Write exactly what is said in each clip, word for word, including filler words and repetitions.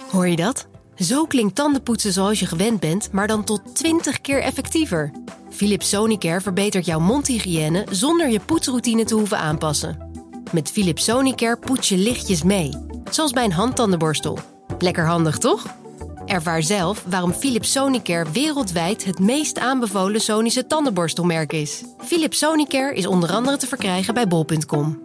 Hoor je dat? Zo klinkt tandenpoetsen zoals je gewend bent, maar dan tot twintig keer effectiever. Philips Sonicare verbetert jouw mondhygiëne zonder je poetsroutine te hoeven aanpassen. Met Philips Sonicare poets je lichtjes mee, zoals bij een handtandenborstel. Lekker handig, toch? Ervaar zelf waarom Philips Sonicare wereldwijd het meest aanbevolen Sonische tandenborstelmerk is. Philips Sonicare is onder andere te verkrijgen bij bol punt com.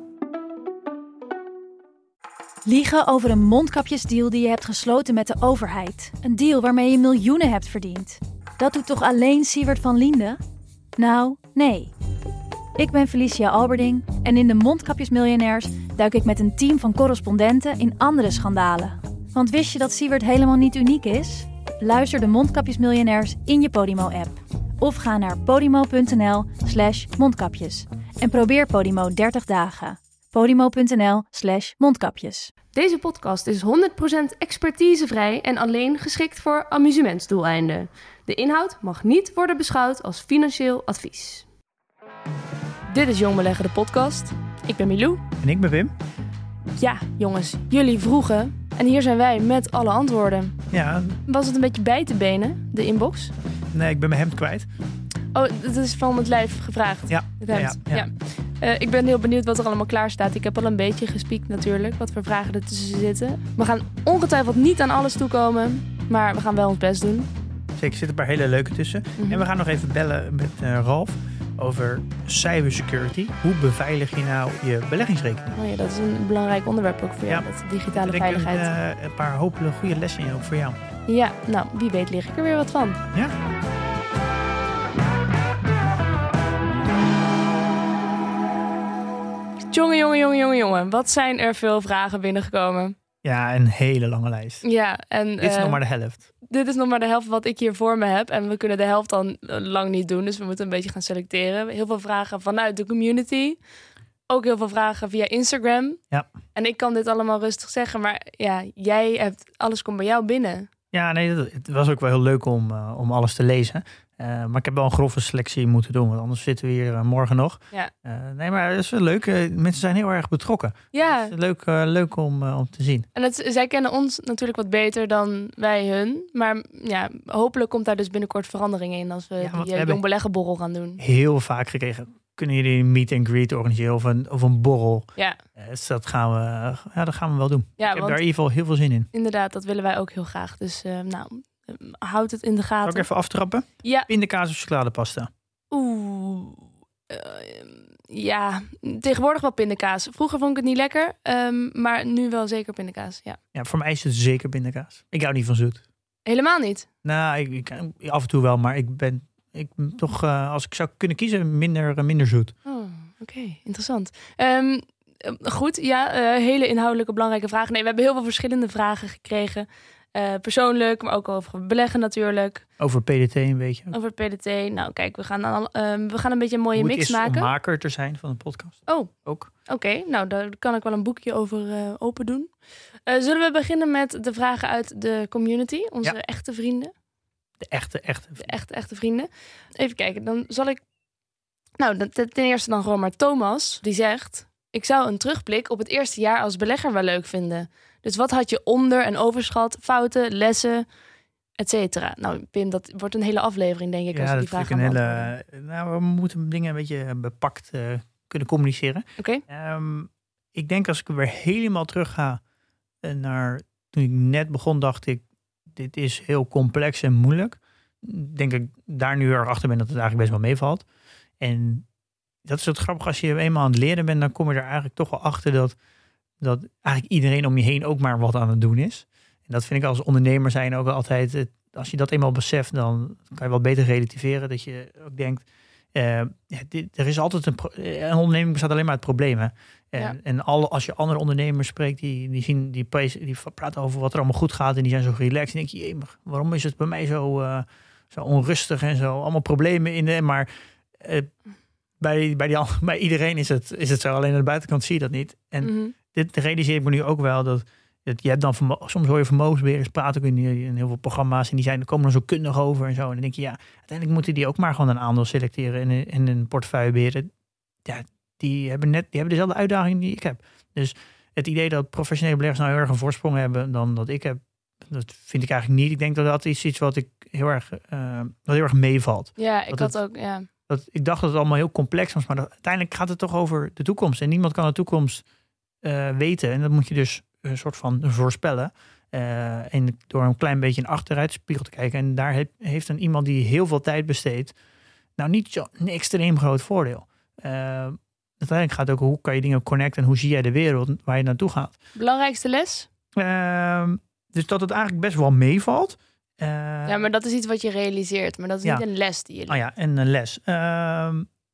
Liegen over een mondkapjesdeal die je hebt gesloten met de overheid. Een deal waarmee je miljoenen hebt verdiend. Dat doet toch alleen Siewert van Liende? Nou, nee. Ik ben Felicia Alberding en in de Mondkapjesmiljonairs duik ik met een team van correspondenten in andere schandalen. Want wist je dat Siewert helemaal niet uniek is? Luister de Mondkapjesmiljonairs in je Podimo-app. Of ga naar podimo.nl slash mondkapjes. En probeer Podimo dertig dagen. podimo.nl slash mondkapjes. Deze podcast is honderd procent expertisevrij en alleen geschikt voor amusementsdoeleinden. De inhoud mag niet worden beschouwd als financieel advies. Dit is Jong Beleggen, de podcast. Ik ben Milou. En ik ben Wim. Ja, jongens, jullie vroegen. En hier zijn wij met alle antwoorden. Ja. Was het een beetje bij te benen, de inbox? Nee, ik ben mijn hemd kwijt. Oh, dat is van het lijf gevraagd. Ja. Het hemd. Ja. ja. ja. Uh, ik ben heel benieuwd wat er allemaal klaar staat. Ik heb al een beetje gespiekt natuurlijk, wat voor vragen er tussen zitten. We gaan ongetwijfeld niet aan alles toekomen, maar we gaan wel ons best doen. Zeker, er zitten een paar hele leuke tussen. Mm-hmm. En we gaan nog even bellen met uh, Ralf over cybersecurity. Hoe beveilig je nou je beleggingsrekening? Oh ja, dat is een belangrijk onderwerp ook voor jou, ja. met digitale ik veiligheid. Een, uh, een paar hopelijk goede lessen in ook voor jou. Ja, nou, wie weet lig ik er weer wat van. Ja. Jongen, jongen, jongen, jongen, jongen. Wat zijn er veel vragen binnengekomen? Ja, een hele lange lijst. Ja, en dit is uh, nog maar de helft. Dit is nog maar de helft wat ik hier voor me heb. En we kunnen de helft dan lang niet doen. Dus we moeten een beetje gaan selecteren. Heel veel vragen vanuit de community. Ook heel veel vragen via Instagram. Ja. En ik kan dit allemaal rustig zeggen. Maar ja, jij hebt, alles komt bij jou binnen. Ja, nee, het was ook wel heel leuk om, uh, om alles te lezen. Uh, maar ik heb wel een grove selectie moeten doen, want anders zitten we hier uh, morgen nog. Ja. Uh, nee, maar het is wel leuk. Uh, mensen zijn heel erg betrokken. Ja. Het is leuk, uh, leuk om, uh, om te zien. En het, zij kennen ons natuurlijk wat beter dan wij hun. Maar ja, hopelijk komt daar dus binnenkort verandering in als we ja, die uh, jong beleggenborrel gaan doen. Heel vaak gekregen. Kunnen jullie een meet and greet organiseren of een, of een borrel? Ja. Uh, dus dat gaan we, uh, ja, dat gaan we wel doen. Ja, ik heb daar in ieder geval heel veel zin in. Inderdaad, dat willen wij ook heel graag. Dus uh, nou... houd het in de gaten. Zal ik even aftrappen? Ja. Pindakaas of chocoladepasta? Oeh. Uh, ja, tegenwoordig wel pindakaas. Vroeger vond ik het niet lekker, um, maar nu wel zeker pindakaas. Ja. Ja, voor mij is het zeker pindakaas. Ik hou niet van zoet. Helemaal niet? Nou, ik, ik, af en toe wel, maar ik ben, ik ben toch, uh, als ik zou kunnen kiezen, minder, uh, minder zoet. Oh, oké. Okay. Interessant. Um, goed, ja, uh, hele inhoudelijke belangrijke vragen. Nee, we hebben heel veel verschillende vragen gekregen. Uh, persoonlijk, maar ook over beleggen natuurlijk. Over P D T een beetje. Over P D T. Nou kijk, we gaan, dan, um, we gaan een beetje een mooie Hoe mix het is maken. Om maker te zijn van een podcast. Oh, ook. Oké, okay, nou daar kan ik wel een boekje over uh, open doen. Uh, zullen we beginnen met de vragen uit de community? Onze ja. echte vrienden. De echte, echte vrienden. De echte, echte vrienden. Even kijken, dan zal ik... Nou, ten eerste dan gewoon maar Thomas. Die zegt... Ik zou een terugblik op het eerste jaar als belegger wel leuk vinden. Dus wat had je onder- en overschat, fouten, lessen, et cetera? Nou, Pim, dat wordt een hele aflevering, denk ik, ja, als we die vraag gaan beantwoorden. Hele, nou, we moeten dingen een beetje bepakt uh, kunnen communiceren. Oké. Okay. Um, ik denk als ik weer helemaal terug ga naar toen ik net begon, dacht ik, dit is heel complex en moeilijk. Denk ik daar nu erachter ben dat het eigenlijk best wel meevalt. En dat is het grappige, als je eenmaal aan het leren bent, dan kom je er eigenlijk toch wel achter dat, dat eigenlijk iedereen om je heen ook maar wat aan het doen is. En dat vind ik als ondernemer zijn ook altijd, als je dat eenmaal beseft, dan kan je wel beter relativeren. Dat je ook denkt, uh, ja, dit, er is altijd een, pro- een onderneming bestaat alleen maar uit problemen. En, ja. en alle, als je andere ondernemers spreekt, die, die, zien, die, die praten over wat er allemaal goed gaat en die zijn zo relaxed. En denk je, jee, waarom is het bij mij zo, uh, zo onrustig en zo, allemaal problemen in de, maar... Uh, Bij, bij, die, bij iedereen is het, is het zo. Alleen aan de buitenkant zie je dat niet. En mm-hmm. dit realiseer ik me nu ook wel. Dat, dat je hebt dan vermo- soms hoor je vermogensbeheerders praten ook in, in heel veel programma's. En die zijn, er komen er zo kundig over en zo. En dan denk je, ja, uiteindelijk moeten die ook maar gewoon een aandeel selecteren. En, en een portefeuille beheren. Ja, die hebben net die hebben dezelfde uitdaging die ik heb. Dus het idee dat professionele beleggers nou heel erg een voorsprong hebben dan dat ik heb. dat vind ik eigenlijk niet. Ik denk dat dat is iets wat ik heel erg, uh, wat heel erg meevalt. Ja, ik dat had het, ook, ja. Dat, ik dacht dat het allemaal heel complex was, maar dat, uiteindelijk gaat het toch over de toekomst. En niemand kan de toekomst uh, weten. En dat moet je dus een soort van voorspellen. Uh, en door een klein beetje een achteruitspiegel te kijken. En daar he, heeft een iemand die heel veel tijd besteedt, nou niet zo een extreem groot voordeel. Uh, uiteindelijk gaat het ook hoe kan je dingen connecten en hoe zie jij de wereld waar je naartoe gaat. Belangrijkste les? Uh, dus dat het eigenlijk best wel meevalt. Uh, ja, maar dat is iets wat je realiseert. Maar dat is ja. niet een les die je leert. Oh ja, en een les. Uh,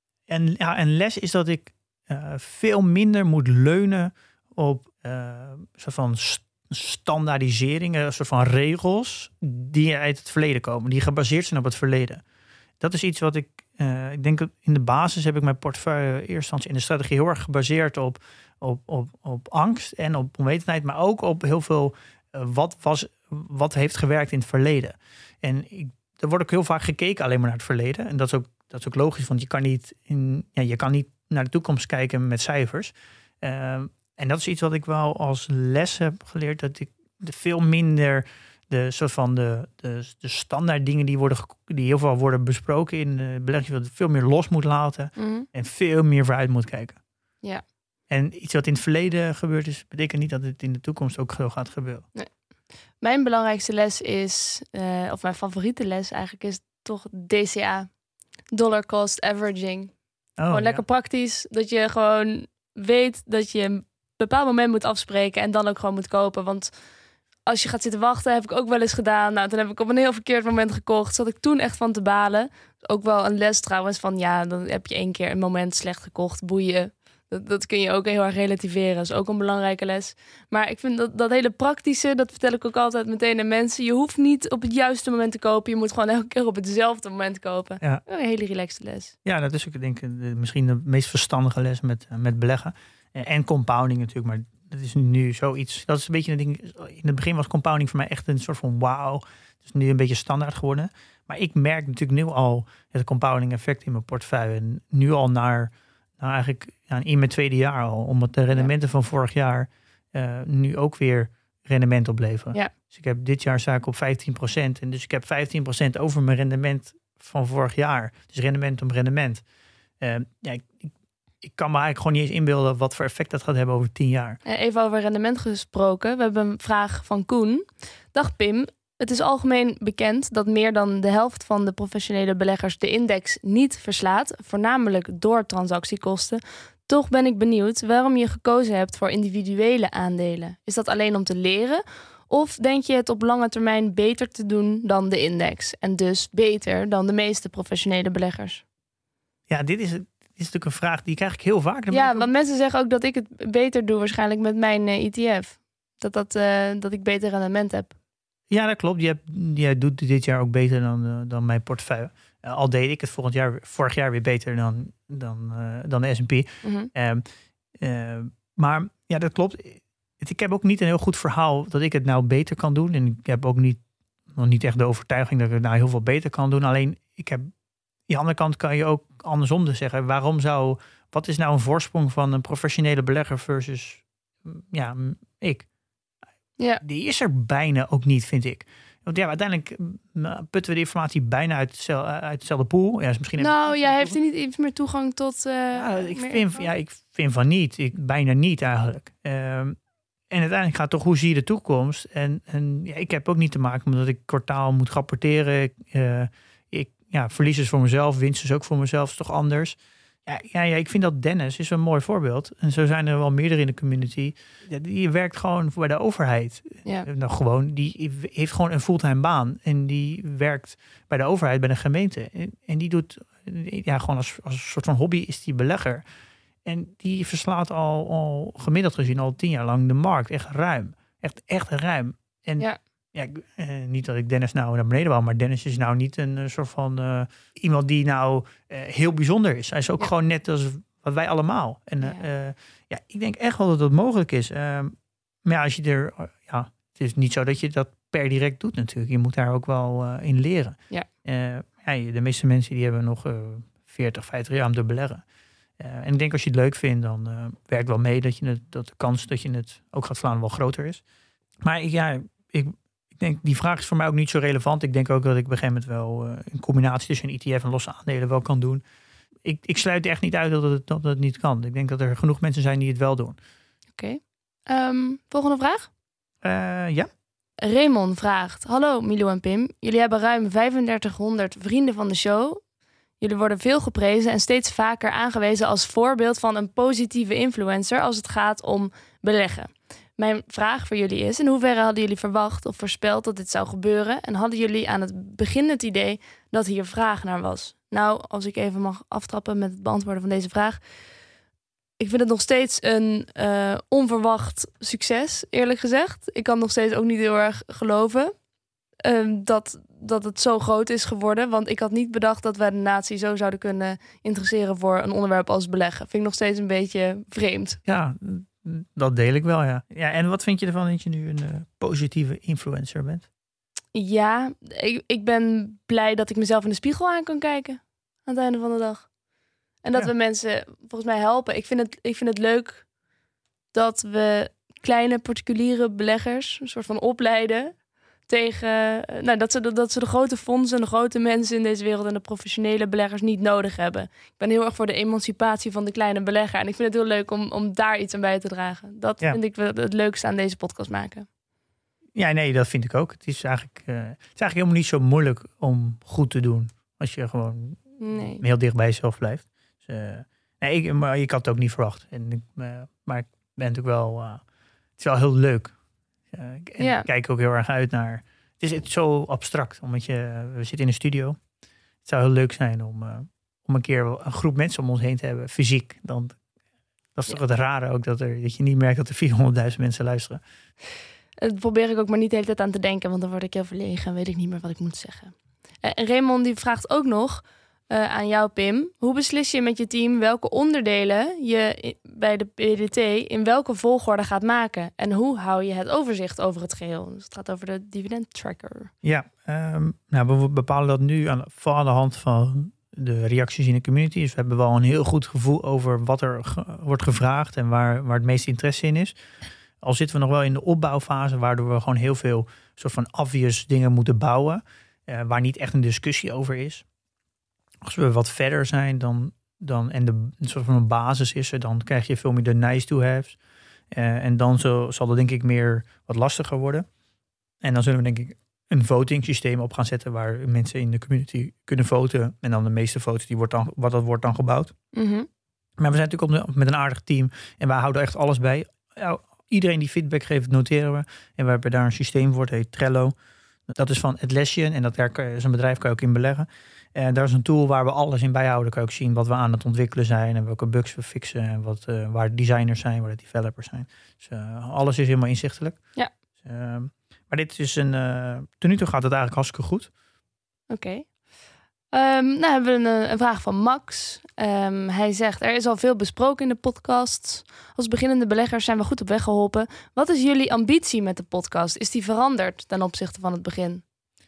en ja, een les is dat ik uh, veel minder moet leunen op uh, een soort van st- standaardisering, een soort van regels die uit het verleden komen, die gebaseerd zijn op het verleden. Dat is iets wat ik, uh, ik denk in de basis heb ik mijn portefeuille eerst instantie in de strategie heel erg gebaseerd op, op, op, op angst en op onwetendheid, maar ook op heel veel uh, wat was, wat heeft gewerkt in het verleden. En ik, er wordt ook heel vaak gekeken alleen maar naar het verleden. En dat is ook, dat is ook logisch, want je kan niet, in, ja, je kan niet naar de toekomst kijken met cijfers. Uh, en dat is iets wat ik wel als les heb geleerd, dat ik de veel minder de soort van de, de, de standaard dingen die worden die heel veel worden besproken in de belegging, veel meer los moet laten mm-hmm. en veel meer vooruit moet kijken. Ja. En iets wat in het verleden gebeurd is, betekent niet dat het in de toekomst ook zo gaat gebeuren. Nee. Mijn belangrijkste les is, uh, of mijn favoriete les eigenlijk, is toch D C A. Dollar Cost Averaging. Oh, gewoon lekker ja. praktisch. Dat je gewoon weet dat je een bepaald moment moet afspreken en dan ook gewoon moet kopen. Want als je gaat zitten wachten, heb ik ook wel eens gedaan. Nou, toen heb ik op een heel verkeerd moment gekocht. Zat ik toen echt van te balen. Ook wel een les trouwens van, ja, dan heb je één keer een moment slecht gekocht. Boeien. Dat, dat kun je ook heel erg relativeren. Dat is ook een belangrijke les. Maar ik vind dat, dat hele praktische, dat vertel ik ook altijd meteen aan mensen. Je hoeft niet op het juiste moment te kopen. Je moet gewoon elke keer op hetzelfde moment kopen. Ja. Een hele relaxte les. Ja, dat is ook denk ik de, misschien de meest verstandige les met, met beleggen. En compounding natuurlijk, maar dat is nu zoiets. Dat is een beetje een ding. In het begin was compounding voor mij echt een soort van wauw. Het is nu een beetje standaard geworden. Maar ik merk natuurlijk nu al het compounding effect in mijn portefeuille. En nu al naar, naar eigenlijk ja, in mijn tweede jaar al. Omdat de rendementen ja. van vorig jaar uh, nu ook weer rendement opleveren. Ja. Dus ik heb dit jaar sta ik op vijftien procent. En dus ik heb vijftien procent over mijn rendement van vorig jaar. Dus rendement om rendement. Uh, ja, ik, ik Ik kan me eigenlijk gewoon niet eens inbeelden wat voor effect dat gaat hebben over tien jaar. Even over rendement gesproken. We hebben een vraag van Koen. Dag Pim. Het is algemeen bekend dat meer dan de helft van de professionele beleggers de index niet verslaat. Voornamelijk door transactiekosten. Toch ben ik benieuwd waarom je gekozen hebt voor individuele aandelen. Is dat alleen om te leren? Of denk je het op lange termijn beter te doen dan de index? En dus beter dan de meeste professionele beleggers? Ja, dit is het. is natuurlijk een vraag die krijg ik heel vaak. Dan ja, ook... want mensen zeggen ook dat ik het beter doe waarschijnlijk met mijn uh, E T F. Dat, dat, uh, dat ik beter rendement heb. Ja, dat klopt. Jij, jij doet dit jaar ook beter dan, uh, dan mijn portefeuille. Uh, al deed ik het volgend jaar, vorig jaar weer beter dan, dan, uh, dan de S en P. Mm-hmm. Uh, uh, maar ja, dat klopt. Ik heb ook niet een heel goed verhaal dat ik het nou beter kan doen. En ik heb ook niet, nog niet echt de overtuiging dat ik het nou heel veel beter kan doen. Alleen, ik heb... Aan de andere kant kan je ook andersom dus zeggen. Waarom zou, wat is nou een voorsprong van een professionele belegger versus ja, ik? Ja. Die is er bijna ook niet, vind ik. Want ja, uiteindelijk putten we de informatie bijna uit, hetzelfde, uit hetzelfde pool. Ja, misschien nou, jij heeft er niet iets meer toegang tot... Uh, ja, ik, vind, ja, ik vind van niet. Ik, bijna niet eigenlijk. Um, en uiteindelijk gaat het toch, hoe zie je de toekomst? En, en ja, ik heb ook niet te maken omdat ik kwartaal moet rapporteren. Uh, ik Ja, verlies is voor mezelf, winst is ook voor mezelf, is toch anders. Ja, ja, ja, ik vind dat Dennis is een mooi voorbeeld. En zo zijn er wel meerdere in de community. Ja, die werkt gewoon bij de overheid. Ja. Nou, gewoon, die heeft gewoon een fulltime baan. En die werkt bij de overheid, bij de gemeente. En, en die doet, ja, gewoon als, als een soort van hobby is die belegger. En die verslaat al, al gemiddeld gezien al tien jaar lang de markt. Echt ruim. Echt, echt ruim. En ja. Ja, eh, niet dat ik Dennis nou naar beneden wou, maar Dennis is nou niet een uh, soort van uh, iemand die nou uh, heel bijzonder is. Hij is ook ja. gewoon net als wat wij allemaal. En uh, ja. Uh, ja, ik denk echt wel dat dat mogelijk is. Uh, maar ja, als je er, uh, ja, het is niet zo dat je dat per direct doet natuurlijk. Je moet daar ook wel uh, in leren. Ja. Uh, ja, de meeste mensen die hebben nog uh, veertig, vijftig jaar om te beleggen. Uh, en ik denk als je het leuk vindt, dan uh, werkt wel mee dat je het, dat de kans dat je het ook gaat slaan wel groter is. Maar ja, ik denk, die vraag is voor mij ook niet zo relevant. Ik denk ook dat ik op een gegeven moment wel uh, een combinatie tussen een E T F en losse aandelen wel kan doen. Ik, ik sluit echt niet uit dat het, dat het niet kan. Ik denk dat er genoeg mensen zijn die het wel doen. Oké. Okay. Um, volgende vraag? Uh, ja. Raymond vraagt: hallo Milou en Pim. Jullie hebben ruim vijfendertighonderd vrienden van de show. Jullie worden veel geprezen en steeds vaker aangewezen als voorbeeld van een positieve influencer als het gaat om beleggen. Mijn vraag voor jullie is: in hoeverre hadden jullie verwacht of voorspeld dat dit zou gebeuren? En hadden jullie aan het begin het idee dat hier vraag naar was? Nou, als ik even mag aftrappen met het beantwoorden van deze vraag. Ik vind het nog steeds een uh, onverwacht succes, eerlijk gezegd. Ik kan nog steeds ook niet heel erg geloven uh, dat, dat het zo groot is geworden. Want ik had niet bedacht dat wij de natie zo zouden kunnen interesseren voor een onderwerp als beleggen. Vind ik nog steeds een beetje vreemd. Ja, dat deel ik wel, ja. Ja, en wat vind je ervan dat je nu een uh, positieve influencer bent? Ja, ik, ik ben blij dat ik mezelf in de spiegel aan kan kijken aan het einde van de dag. En dat ja. we mensen volgens mij helpen. Ik vind, het, ik vind het leuk dat we kleine particuliere beleggers een soort van opleiden tegen nou, dat, ze, dat ze de grote fondsen en de grote mensen in deze wereld en de professionele beleggers niet nodig hebben. Ik ben heel erg voor de emancipatie van de kleine belegger. En ik vind het heel leuk om, om daar iets aan bij te dragen. Dat ja. vind ik het leukste aan deze podcast maken. Ja, nee, dat vind ik ook. Het is eigenlijk, uh, het is eigenlijk helemaal niet zo moeilijk om goed te doen. Als je gewoon nee. heel dicht bij jezelf blijft. Dus, uh, nee, ik, maar ik had het ook niet verwacht. En ik, uh, maar ik ben natuurlijk wel... Uh, het is wel heel leuk. Uh, en ja. ik kijk ook heel erg uit naar... Het is, het is zo abstract. Omdat je, uh, we zitten in een studio. Het zou heel leuk zijn om, uh, om een keer een groep mensen om ons heen te hebben. Fysiek. Dan, dat is ja. toch het rare ook. Dat, er, dat je niet merkt dat er vierhonderdduizend mensen luisteren. Dat probeer ik ook maar niet de hele tijd aan te denken. Want dan word ik heel verlegen en weet ik niet meer wat ik moet zeggen. Uh, en Raymond die vraagt ook nog... Uh, aan jou, Pim. Hoe beslis je met je team welke onderdelen je bij de P D T in welke volgorde gaat maken? En hoe hou je het overzicht over het geheel? Dus het gaat over de dividend tracker. Ja, um, nou, we bepalen dat nu aan, vooral aan de hand van de reacties in de community. Dus we hebben wel een heel goed gevoel over wat er ge- wordt gevraagd en waar, waar het meeste interesse in is. Al zitten we nog wel in de opbouwfase, waardoor we gewoon heel veel soort van obvious dingen moeten bouwen, uh, waar niet echt een discussie over is. Als we wat verder zijn dan, dan en de een soort van een basis is er, dan krijg je veel meer de nice to haves. Uh, en dan zo, zal dat denk ik meer wat lastiger worden. En dan zullen we denk ik een voting systeem op gaan zetten waar mensen in de community kunnen voten. En dan de meeste votes, die wordt dan, wat dat wordt dan gebouwd. Mm-hmm. Maar we zijn natuurlijk op de, met een aardig team en wij houden echt alles bij. Ja, iedereen die feedback geeft, noteren we. En we hebben daar een systeem voor, het heet Trello. Dat is van Atlassian en dat is een bedrijf, kan je ook in beleggen. En daar is een tool waar we alles in bijhouden. Kan je ook zien wat we aan het ontwikkelen zijn en welke bugs we fixen en wat, uh, waar de designers zijn, waar de developers zijn. Dus uh, alles is helemaal inzichtelijk. Ja. Dus, uh, maar dit is een. Uh, tot nu toe gaat het eigenlijk hartstikke goed. Oké. Okay. Um, nou hebben we een, een vraag van Max. Um, hij zegt: er is al veel besproken in de podcast. Als beginnende beleggers zijn we goed op weg geholpen. Wat is jullie ambitie met de podcast? Is die veranderd ten opzichte van het begin?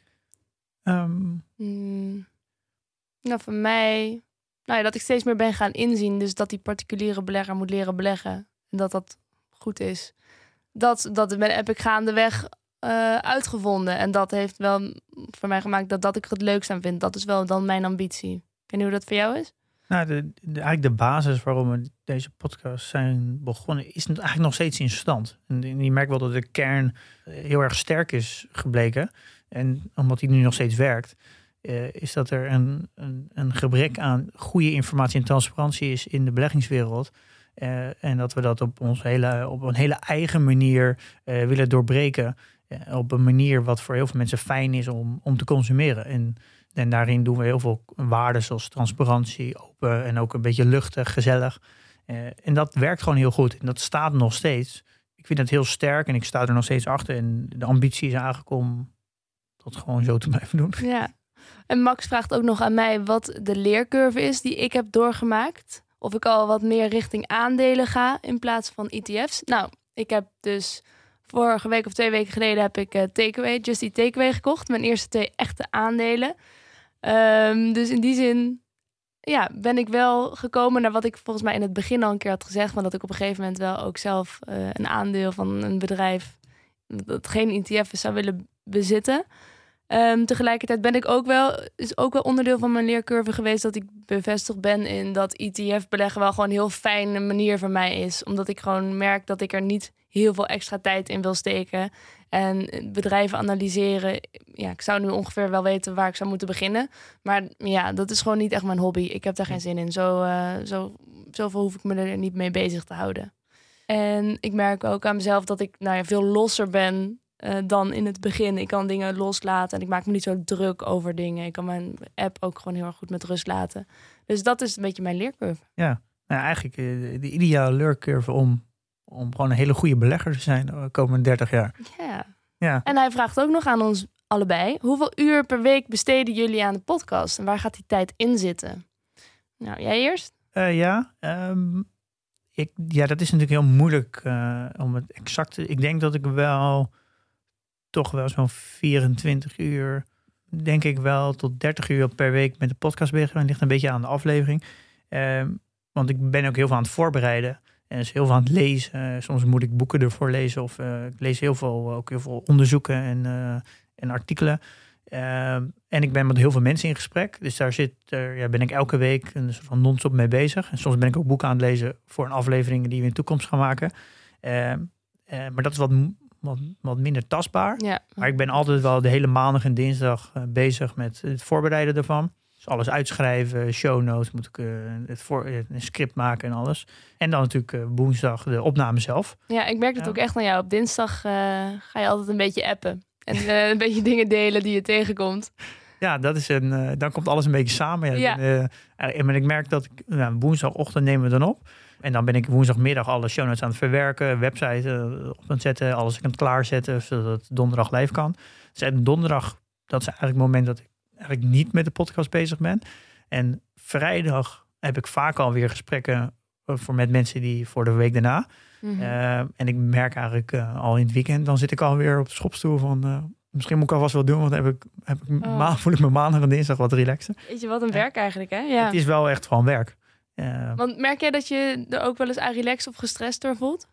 Um... Hmm. Nou, voor mij... Nou ja, dat ik steeds meer ben gaan inzien. Dus dat die particuliere belegger moet leren beleggen. En dat dat goed is. Dat, dat ben, heb ik gaandeweg uh, uitgevonden. En dat heeft wel voor mij gemaakt dat, dat ik het leukst aan vind. Dat is wel dan mijn ambitie. Ik weet niet hoe dat voor jou is? Nou, de, de, eigenlijk de basis waarom we deze podcast zijn begonnen... is eigenlijk nog steeds in stand. En je merkt wel dat de kern heel erg sterk is gebleken. En omdat die nu nog steeds werkt... Uh, is dat er een, een, een gebrek aan goede informatie en transparantie is in de beleggingswereld. Uh, en dat we dat op, ons hele, op een hele eigen manier uh, willen doorbreken. Uh, op een manier wat voor heel veel mensen fijn is om, om te consumeren. En, en daarin doen we heel veel waarden zoals transparantie, open en ook een beetje luchtig, gezellig. Uh, en dat werkt gewoon heel goed. En dat staat nog steeds. Ik vind het heel sterk en ik sta er nog steeds achter. En de ambitie is eigenlijk om dat gewoon zo te blijven doen. Ja. En Max vraagt ook nog aan mij wat de leercurve is die ik heb doorgemaakt. Of ik al wat meer richting aandelen ga in plaats van E T F's. Nou, ik heb dus vorige week of twee weken geleden heb ik uh, Takeaway, Just Eat Takeaway gekocht. Mijn eerste twee echte aandelen. Um, dus in die zin ja, ben ik wel gekomen naar wat ik volgens mij in het begin al een keer had gezegd. Maar dat ik op een gegeven moment wel ook zelf uh, een aandeel van een bedrijf dat geen E T F is zou willen bezitten. Um, tegelijkertijd ben ik ook wel, is ook wel onderdeel van mijn leercurve geweest dat ik bevestigd ben in dat E T F beleggen wel gewoon een heel fijne manier voor mij is. Omdat ik gewoon merk dat ik er niet heel veel extra tijd in wil steken. En bedrijven analyseren. Ja, ik zou nu ongeveer wel weten waar ik zou moeten beginnen. Maar ja, dat is gewoon niet echt mijn hobby. Ik heb daar geen zin in. Zo, uh, zo, zoveel hoef ik me er niet mee bezig te houden. En ik merk ook aan mezelf dat ik nou ja, veel losser ben uh, dan in het begin. Ik kan dingen loslaten en ik maak me niet zo druk over dingen. Ik kan mijn app ook gewoon heel erg goed met rust laten. Dus dat is een beetje mijn leercurve. Ja, nou, eigenlijk uh, de ideale leercurve om, om gewoon een hele goede belegger te zijn de komende dertig jaar. Ja. Ja. En hij vraagt ook nog aan ons allebei. Hoeveel uur per week besteden jullie aan de podcast? En waar gaat die tijd in zitten? Nou, jij eerst? Uh, ja, um, ik, ja, dat is natuurlijk heel moeilijk uh, om het exact te... Ik denk dat ik wel toch wel zo'n vierentwintig uur, denk ik wel tot dertig uur per week met de podcast bezig ben. Het ligt een beetje aan de aflevering. Um, want ik ben ook heel veel aan het voorbereiden. En dus heel veel aan het lezen. Soms moet ik boeken ervoor lezen. Of uh, ik lees heel veel, ook heel veel onderzoeken en, uh, en artikelen. Uh, en ik ben met heel veel mensen in gesprek. Dus daar zit, uh, ja, ben ik elke week een soort van non-stop mee bezig. En soms ben ik ook boeken aan het lezen voor een aflevering die we in de toekomst gaan maken. Uh, uh, maar dat is wat, wat, wat minder tastbaar. Ja. Maar ik ben altijd wel de hele maandag en dinsdag uh, bezig met het voorbereiden ervan. Dus alles uitschrijven, show notes, moet ik uh, het voor, uh, een script maken en alles. En dan natuurlijk uh, woensdag de opname zelf. Ja, ik merk het ja. ook echt aan jou. Op dinsdag uh, ga je altijd een beetje appen. En uh, een beetje dingen delen die je tegenkomt. Ja, dat is een, uh, dan komt alles een beetje samen. Ja, ja. Uh, en ik merk dat ik, nou, woensdagochtend nemen we dan op. En dan ben ik woensdagmiddag alle show notes aan het verwerken. Website uh, op aan het zetten. Alles aan het klaarzetten. Zodat het donderdag live kan. Dus en donderdag, dat is eigenlijk het moment dat ik eigenlijk niet met de podcast bezig ben. En vrijdag heb ik vaak alweer gesprekken voor met mensen die voor de week daarna. Mm-hmm. Uh, en ik merk eigenlijk uh, al in het weekend, dan zit ik alweer op de schopstoel van uh, misschien moet ik alvast wat doen, want dan heb ik, heb ik oh. ma- voel ik me maandag en dinsdag wat relaxer. Weet je wat een werk eigenlijk, hè? Ja. Het is wel echt gewoon werk. Uh, want merk jij dat je er ook wel eens aan relaxed of gestrest door voelt?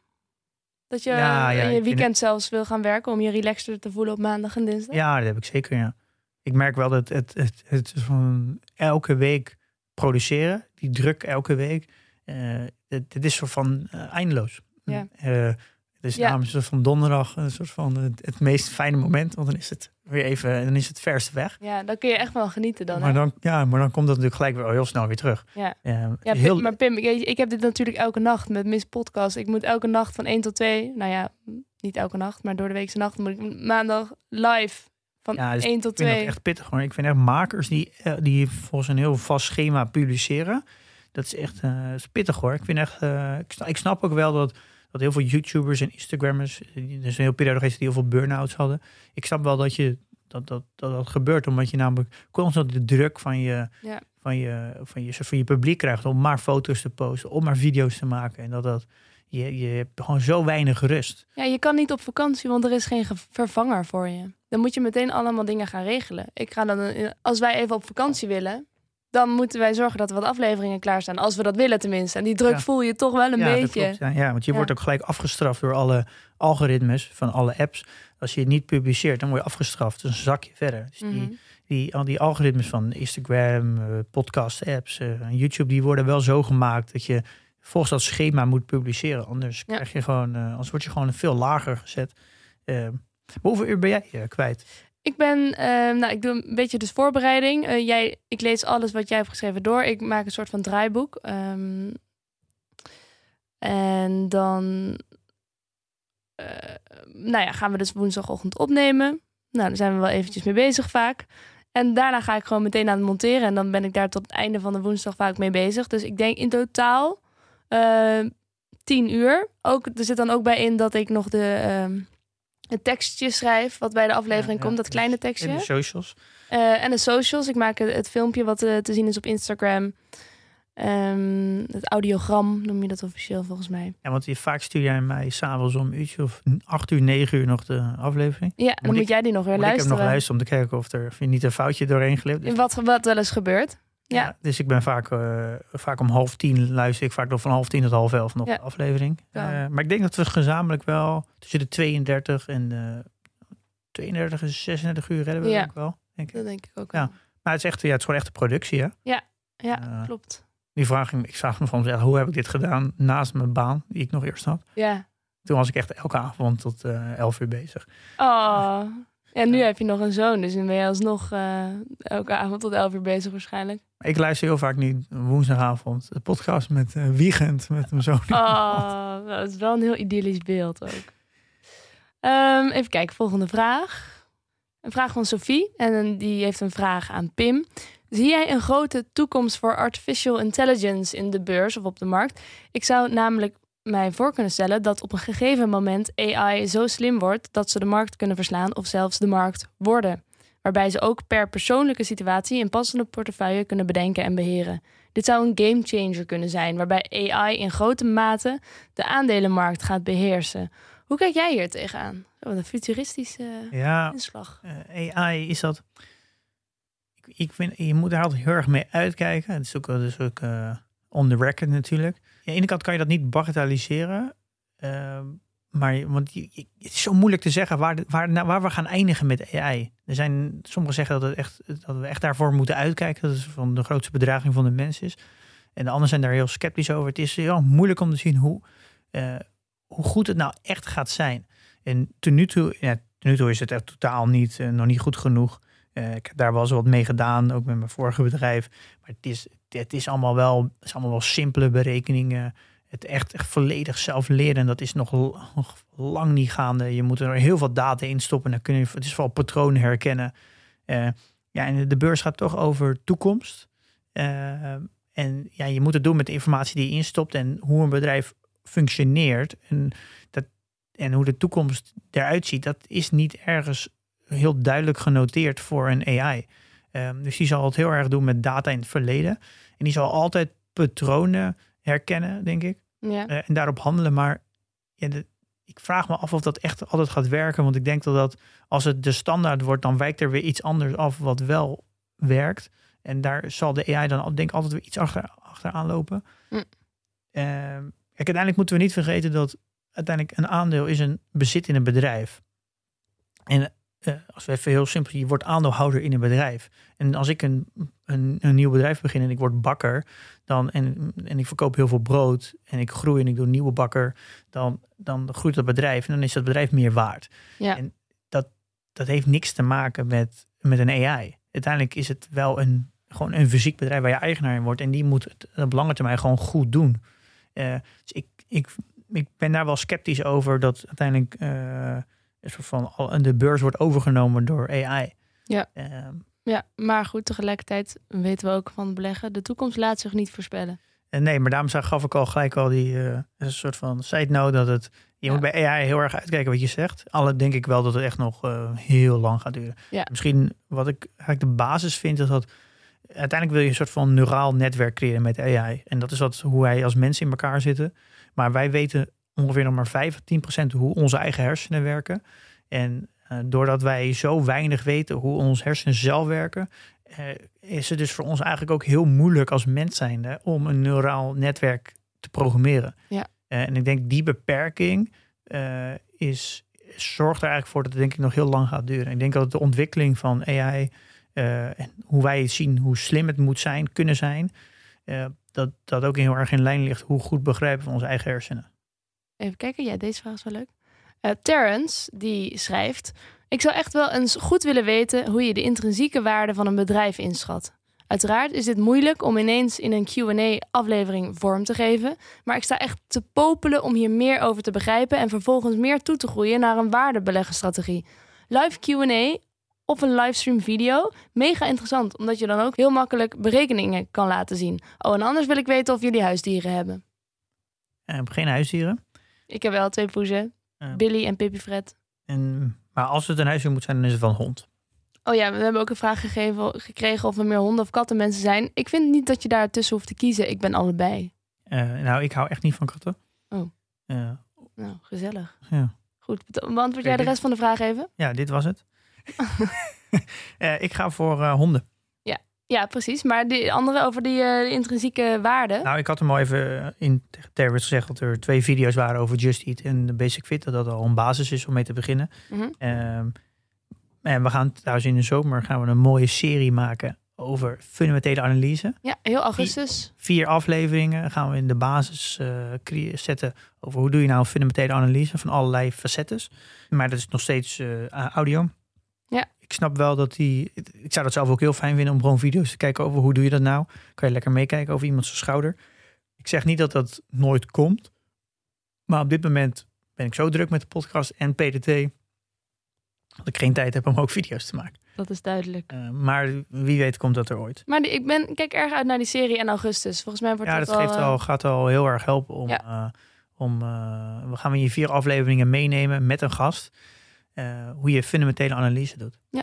Dat je ja, ja, in je weekend het... zelfs wil gaan werken om je relaxter te voelen op maandag en dinsdag? Ja, dat heb ik zeker, ja. Ik merk wel dat het, het, het is van elke week produceren, die druk elke week, uh, het, het is soort van uh, eindeloos. Ja. Uh, het is ja. namelijk een soort van donderdag een soort van het, het meest fijne moment, want dan is het weer even, dan is het verste weg. Ja, dan kun je echt wel genieten dan. Maar dan, ja, maar dan komt dat natuurlijk gelijk weer heel snel weer terug. Ja, uh, ja heel... Pim, maar Pim, ik, ik heb dit natuurlijk elke nacht met Miss Podcast. Ik moet elke nacht van één tot twee, nou ja, niet elke nacht, maar door de weekse nacht moet ik maandag live. Van ja, dus één tot twee. Ik vind dat echt pittig hoor. Ik vind echt makers die, die volgens een heel vast schema publiceren. Dat is echt uh, is pittig hoor. Ik vind echt, uh, ik, snap, ik snap ook wel dat, dat heel veel YouTubers en Instagrammers, er is een heel periode geweest die heel veel burn-outs hadden. Ik snap wel dat je dat, dat, dat, dat gebeurt, omdat je namelijk constant de druk van je, ja. van je, van je, van je publiek krijgt om maar foto's te posten, om maar video's te maken. En dat dat Je, je hebt gewoon zo weinig rust. Ja, je kan niet op vakantie, want er is geen vervanger voor je. Dan moet je meteen allemaal dingen gaan regelen. Ik ga dan, als wij even op vakantie willen, dan moeten wij zorgen dat er wat afleveringen klaarstaan. Als we dat willen tenminste. En die druk ja. voel je toch wel een ja, beetje. Dat klopt, ja. ja, want je ja. wordt ook gelijk afgestraft door alle algoritmes van alle apps. Als je het niet publiceert, dan word je afgestraft. Dus een zakje verder. Dus mm-hmm. die, die, al die algoritmes van Instagram, uh, podcast apps, uh, YouTube, die worden wel zo gemaakt dat je volgens dat schema moet publiceren. Anders ja. krijg je gewoon, uh, anders word je gewoon veel lager gezet. Uh, hoeveel uur ben jij uh, kwijt? Ik ben, uh, nou, ik doe een beetje dus voorbereiding. Uh, jij, ik lees alles wat jij hebt geschreven door. Ik maak een soort van draaiboek. Um, en dan, uh, nou ja, gaan we dus woensdagochtend opnemen. Nou, daar zijn we wel eventjes mee bezig vaak. En daarna ga ik gewoon meteen aan het monteren. En dan ben ik daar tot het einde van de woensdag vaak mee bezig. Dus ik denk in totaal uh, tien uur. Ook, er zit dan ook bij in dat ik nog de... Uh, een tekstje schrijf wat bij de aflevering ja, ja. komt, dat kleine tekstje. En de socials. Uh, en de socials. Ik maak het, het filmpje wat uh, te zien is op Instagram. Um, het audiogram noem je dat officieel volgens mij. Ja, want je, vaak stuur jij mij s'avonds om een uurtje of acht uur, negen uur nog de aflevering. Ja, dan moet, moet ik, jij die nog weer moet luisteren. Ik heb nog luisteren om te kijken of er of je niet een foutje doorheen glipt. Dus wat, wat wel eens gebeurt. Ja. ja, dus ik ben vaak, uh, vaak om half tien luister ik vaak nog van half tien tot half elf nog ja. de aflevering. Ja. Uh, maar ik denk dat we gezamenlijk wel tussen de tweeëndertig en de tweeëndertig en zesendertig uur redden we Ja. ook wel. Denk ik. Dat denk ik ook Ja. wel. Maar het is echt, ja, het is gewoon echt een productie, hè? Ja, Uh, klopt. Die vraag, ik zag me van mezelf, hoe heb ik dit gedaan naast mijn baan, die ik nog eerst had. Ja. Toen was ik echt elke avond tot uh, elf uur bezig. Oh. Ja, nu Ja. heb je nog een zoon, dus dan ben je alsnog uh, elke avond tot elf uur bezig waarschijnlijk. Ik luister heel vaak nu woensdagavond de podcast met uh, Wiegend, met mijn zoon. Oh, dat is wel een heel idyllisch beeld ook. Um, even kijken, volgende vraag. Een vraag van Sophie en die heeft een vraag aan Pim. Zie jij een grote toekomst voor artificial intelligence in de beurs of op de markt? Ik zou namelijk mij voor kunnen stellen dat op een gegeven moment A I zo slim wordt dat ze de markt kunnen verslaan of zelfs de markt worden. Waarbij ze ook per persoonlijke situatie een passende portefeuille kunnen bedenken en beheren. Dit zou een gamechanger kunnen zijn, waarbij A I in grote mate de aandelenmarkt gaat beheersen. Hoe kijk jij hier tegenaan? Wat een futuristische ja, inslag. Uh, A I is dat... Ik, ik vind, je moet daar altijd heel erg mee uitkijken. Het is ook, dus ook uh, on the record natuurlijk. Aan de ene kant kan je dat niet bagatelliseren. Uh, maar want je, je, het is zo moeilijk te zeggen waar, de, waar, nou, waar we gaan eindigen met A I. Er zijn, sommigen zeggen dat, het echt, dat we echt daarvoor moeten uitkijken. Dat het van de grootste bedreiging van de mens is. En de anderen zijn daar heel sceptisch over. Het is heel moeilijk om te zien hoe, uh, hoe goed het nou echt gaat zijn. En ten nu toe, ja, ten nu toe is het echt totaal niet, uh, nog niet goed genoeg. Uh, ik heb daar wel eens wat mee gedaan, ook met mijn vorige bedrijf. Maar het is, het is, allemaal, wel, het is allemaal wel simpele berekeningen. Het echt, echt volledig zelf leren. En dat is nog, nog lang niet gaande. Je moet er heel veel data in stoppen. Dan kun je, het is vooral patronen herkennen. Uh, ja, en de beurs gaat toch over toekomst. Uh, en ja, je moet het doen met de informatie die je instopt. En hoe een bedrijf functioneert. En, dat, en hoe de toekomst eruit ziet. Dat is niet ergens heel duidelijk genoteerd voor een A I. Um, dus die zal het heel erg doen met data in het verleden. En die zal altijd patronen herkennen, denk ik. Ja. Uh, en daarop handelen. Maar ja, de, ik vraag me af of dat echt altijd gaat werken. Want ik denk dat, dat als het de standaard wordt, dan wijkt er weer iets anders af wat wel werkt. En daar zal de A I dan denk ik altijd weer iets achter, achteraan lopen. Mm. Uh, kijk, uiteindelijk moeten we niet vergeten dat uiteindelijk een aandeel is een bezit in een bedrijf. En Uh, als we even heel simpel, je wordt aandeelhouder in een bedrijf. En als ik een, een, een nieuw bedrijf begin en ik word bakker, dan, en, en ik verkoop heel veel brood en ik groei en ik doe een nieuwe bakker, dan, dan groeit dat bedrijf en dan is dat bedrijf meer waard. Ja. En dat, dat heeft niks te maken met, met een A I. Uiteindelijk is het wel een, gewoon een fysiek bedrijf waar je eigenaar in wordt en die moet het op lange termijn gewoon goed doen. Uh, dus ik, ik, ik ben daar wel sceptisch over dat uiteindelijk Uh, een soort van de beurs wordt overgenomen door A I. Ja. Um, ja, maar goed, tegelijkertijd weten we ook van beleggen. De toekomst laat zich niet voorspellen. En nee, maar daarom gaf ik al gelijk al die uh, een soort van side note dat het. Je ja. moet bij A I heel erg uitkijken wat je zegt. Alle denk ik wel dat het echt nog uh, heel lang gaat duren. Ja. Misschien wat ik eigenlijk de basis vind is dat uiteindelijk wil je een soort van neuraal netwerk creëren met A I. En dat is wat hoe wij als mensen in elkaar zitten. Maar wij weten ongeveer nog maar vijf à tien procent hoe onze eigen hersenen werken. En uh, doordat wij zo weinig weten hoe onze hersenen zelf werken, uh, is het dus voor ons eigenlijk ook heel moeilijk als mens zijnde om een neuraal netwerk te programmeren. Ja. Uh, en ik denk die beperking uh, is, zorgt er eigenlijk voor dat het denk ik nog heel lang gaat duren. Ik denk dat de ontwikkeling van A I uh, en hoe wij zien hoe slim het moet zijn, kunnen zijn, uh, dat dat ook heel erg in lijn ligt hoe goed begrijpen we onze eigen hersenen. Even kijken, ja, deze vraag is wel leuk. Uh, Terrence, die schrijft: ik zou echt wel eens goed willen weten hoe je de intrinsieke waarde van een bedrijf inschat. Uiteraard is dit moeilijk om ineens in een Q en A-aflevering vorm te geven, maar ik sta echt te popelen om hier meer over te begrijpen en vervolgens meer toe te groeien naar een waardebeleggenstrategie. Live Q en A of een livestream video, mega interessant, omdat je dan ook heel makkelijk berekeningen kan laten zien. Oh, en anders wil ik weten of jullie huisdieren hebben. Uh, geen huisdieren. Ik heb wel twee poezen. Uh, Billy en Pippi Fred. En, maar als het een huisdier moet zijn, dan is het wel een hond. Oh ja, we hebben ook een vraag gegeven, gekregen of er meer honden of katten mensen zijn. Ik vind niet dat je daar tussen hoeft te kiezen. Ik ben allebei. Uh, nou, ik hou echt niet van katten. Oh. Uh, nou, gezellig. Ja. Goed, beantwoord jij de rest van de vraag even? Ja, dit was het. uh, ik ga voor uh, honden. Ja. ja, precies. Maar die andere over die uh, intrinsieke waarde. Nou, ik had hem al even in Terrence gezegd dat er twee video's waren over Just Eat en de Basic Fit. Dat dat al een basis is om mee te beginnen. Mm-hmm. Uh, en we gaan trouwens in de zomer gaan we een mooie serie maken over fundamentele analyse. Ja, heel augustus. Vier, vier afleveringen gaan we in de basis uh, cre- zetten over hoe doe je nou een fundamentele analyse van allerlei facetten. Maar dat is nog steeds uh, audio. Ja. Ik snap wel dat die... Ik zou dat zelf ook heel fijn vinden om gewoon video's te kijken over hoe doe je dat nou. Kan je lekker meekijken over iemands schouder. Ik zeg niet dat dat nooit komt. Maar op dit moment ben ik zo druk met de podcast en P D T... dat ik geen tijd heb om ook video's te maken. Dat is duidelijk. Uh, maar wie weet komt dat er ooit. Maar die, ik ben, kijk erg uit naar die serie in augustus. Volgens mij wordt ja, dat, dat geeft al, al, gaat al heel erg helpen om... Ja. Uh, om uh, we gaan hier vier afleveringen meenemen met een gast. Uh, hoe je fundamentele analyse doet. Ja.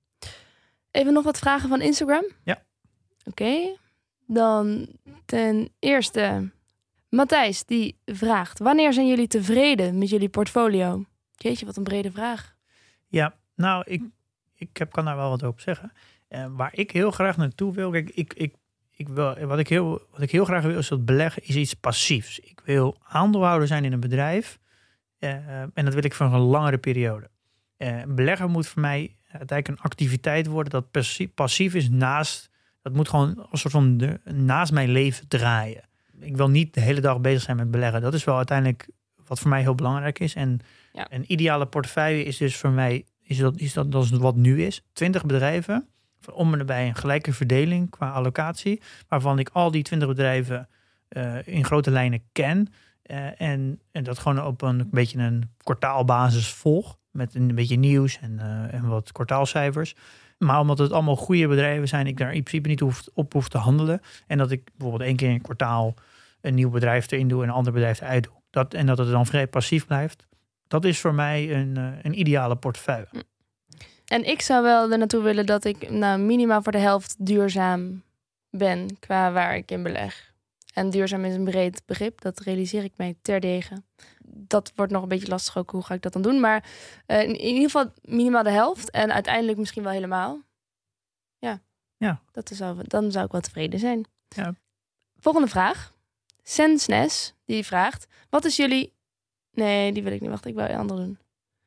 Even nog wat vragen van Instagram? Ja. Oké. Okay. Dan ten eerste... Matthijs, die vraagt... Wanneer zijn jullie tevreden met jullie portfolio? Jeetje, wat een brede vraag. Ja, nou, ik, ik heb, kan daar wel wat over zeggen. Uh, waar ik heel graag naartoe wil... Kijk, ik, ik, ik wil wat, ik heel, wat ik heel graag wil is dat beleggen is iets passiefs. Ik wil aandeelhouder zijn in een bedrijf. Uh, en dat wil ik voor een langere periode. Uh, beleggen moet voor mij uiteindelijk een activiteit worden dat passief, passief is naast... Dat moet gewoon een soort van de, naast mijn leven draaien. Ik wil niet de hele dag bezig zijn met beleggen. Dat is wel uiteindelijk wat voor mij heel belangrijk is. En ja. Een ideale portefeuille is dus voor mij... Is dat, is dat, dat is wat nu is. twintig bedrijven. Om en erbij een gelijke verdeling qua allocatie. Waarvan ik al die twintig bedrijven uh, in grote lijnen ken. Uh, en, en dat gewoon op een, een beetje een kwartaalbasis volg. Met een beetje nieuws en, uh, en wat kwartaalcijfers. Maar omdat het allemaal goede bedrijven zijn, ik daar in principe niet hoef, op hoef te handelen. En dat ik bijvoorbeeld één keer in een kwartaal een nieuw bedrijf erin doe en een ander bedrijf eruit doe. Dat, en dat het dan vrij passief blijft. Dat is voor mij een, een ideale portefeuille. En ik zou wel er naartoe willen dat ik nou, minimaal voor de helft duurzaam ben qua waar ik in beleg. En duurzaam is een breed begrip, dat realiseer ik mij terdege. Dat wordt nog een beetje lastig ook, hoe ga ik dat dan doen? Maar uh, in ieder geval minimaal de helft en uiteindelijk misschien wel helemaal. Ja, ja. Dat zou, dan zou ik wel tevreden zijn. Ja. Volgende vraag. Sensnes, die vraagt, wat is jullie... Nee, die wil ik niet. Wacht, ik wil een andere doen.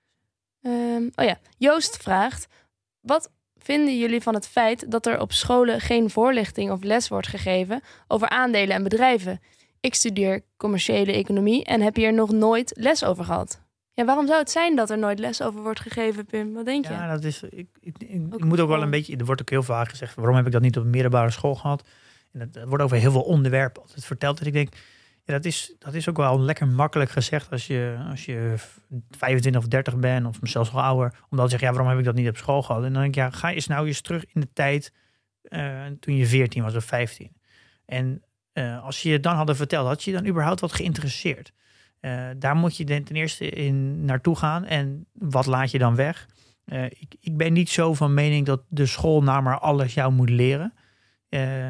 Um, oh ja, Joost vraagt, wat vinden jullie van het feit dat er op scholen geen voorlichting of les wordt gegeven over aandelen en bedrijven? Ik studeer commerciële economie en heb hier nog nooit les over gehad. Ja, waarom zou het zijn dat er nooit les over wordt gegeven, Pim? Wat denk je? Ja, dat is... Ik, ik, ik, ik moet ook wel een beetje... Er wordt ook heel vaak gezegd, waarom heb ik dat niet op een middelbare school gehad? En dat, dat wordt over heel veel onderwerpen altijd verteld. Dat ik denk, ja, dat is, dat is ook wel lekker makkelijk gezegd als je, als je vijfentwintig of dertig bent, of zelfs wel ouder. Om dan te zeggen, ja, waarom heb ik dat niet op school gehad? En dan denk ik, ja, ga eens nou eens terug in de tijd uh, toen je veertien was of vijftien. En uh, als je het dan hadden verteld, had je dan überhaupt wat geïnteresseerd? Uh, daar moet je ten eerste in naartoe gaan. En wat laat je dan weg? Uh, ik, ik ben niet zo van mening dat de school nou maar alles jou moet leren. Uh,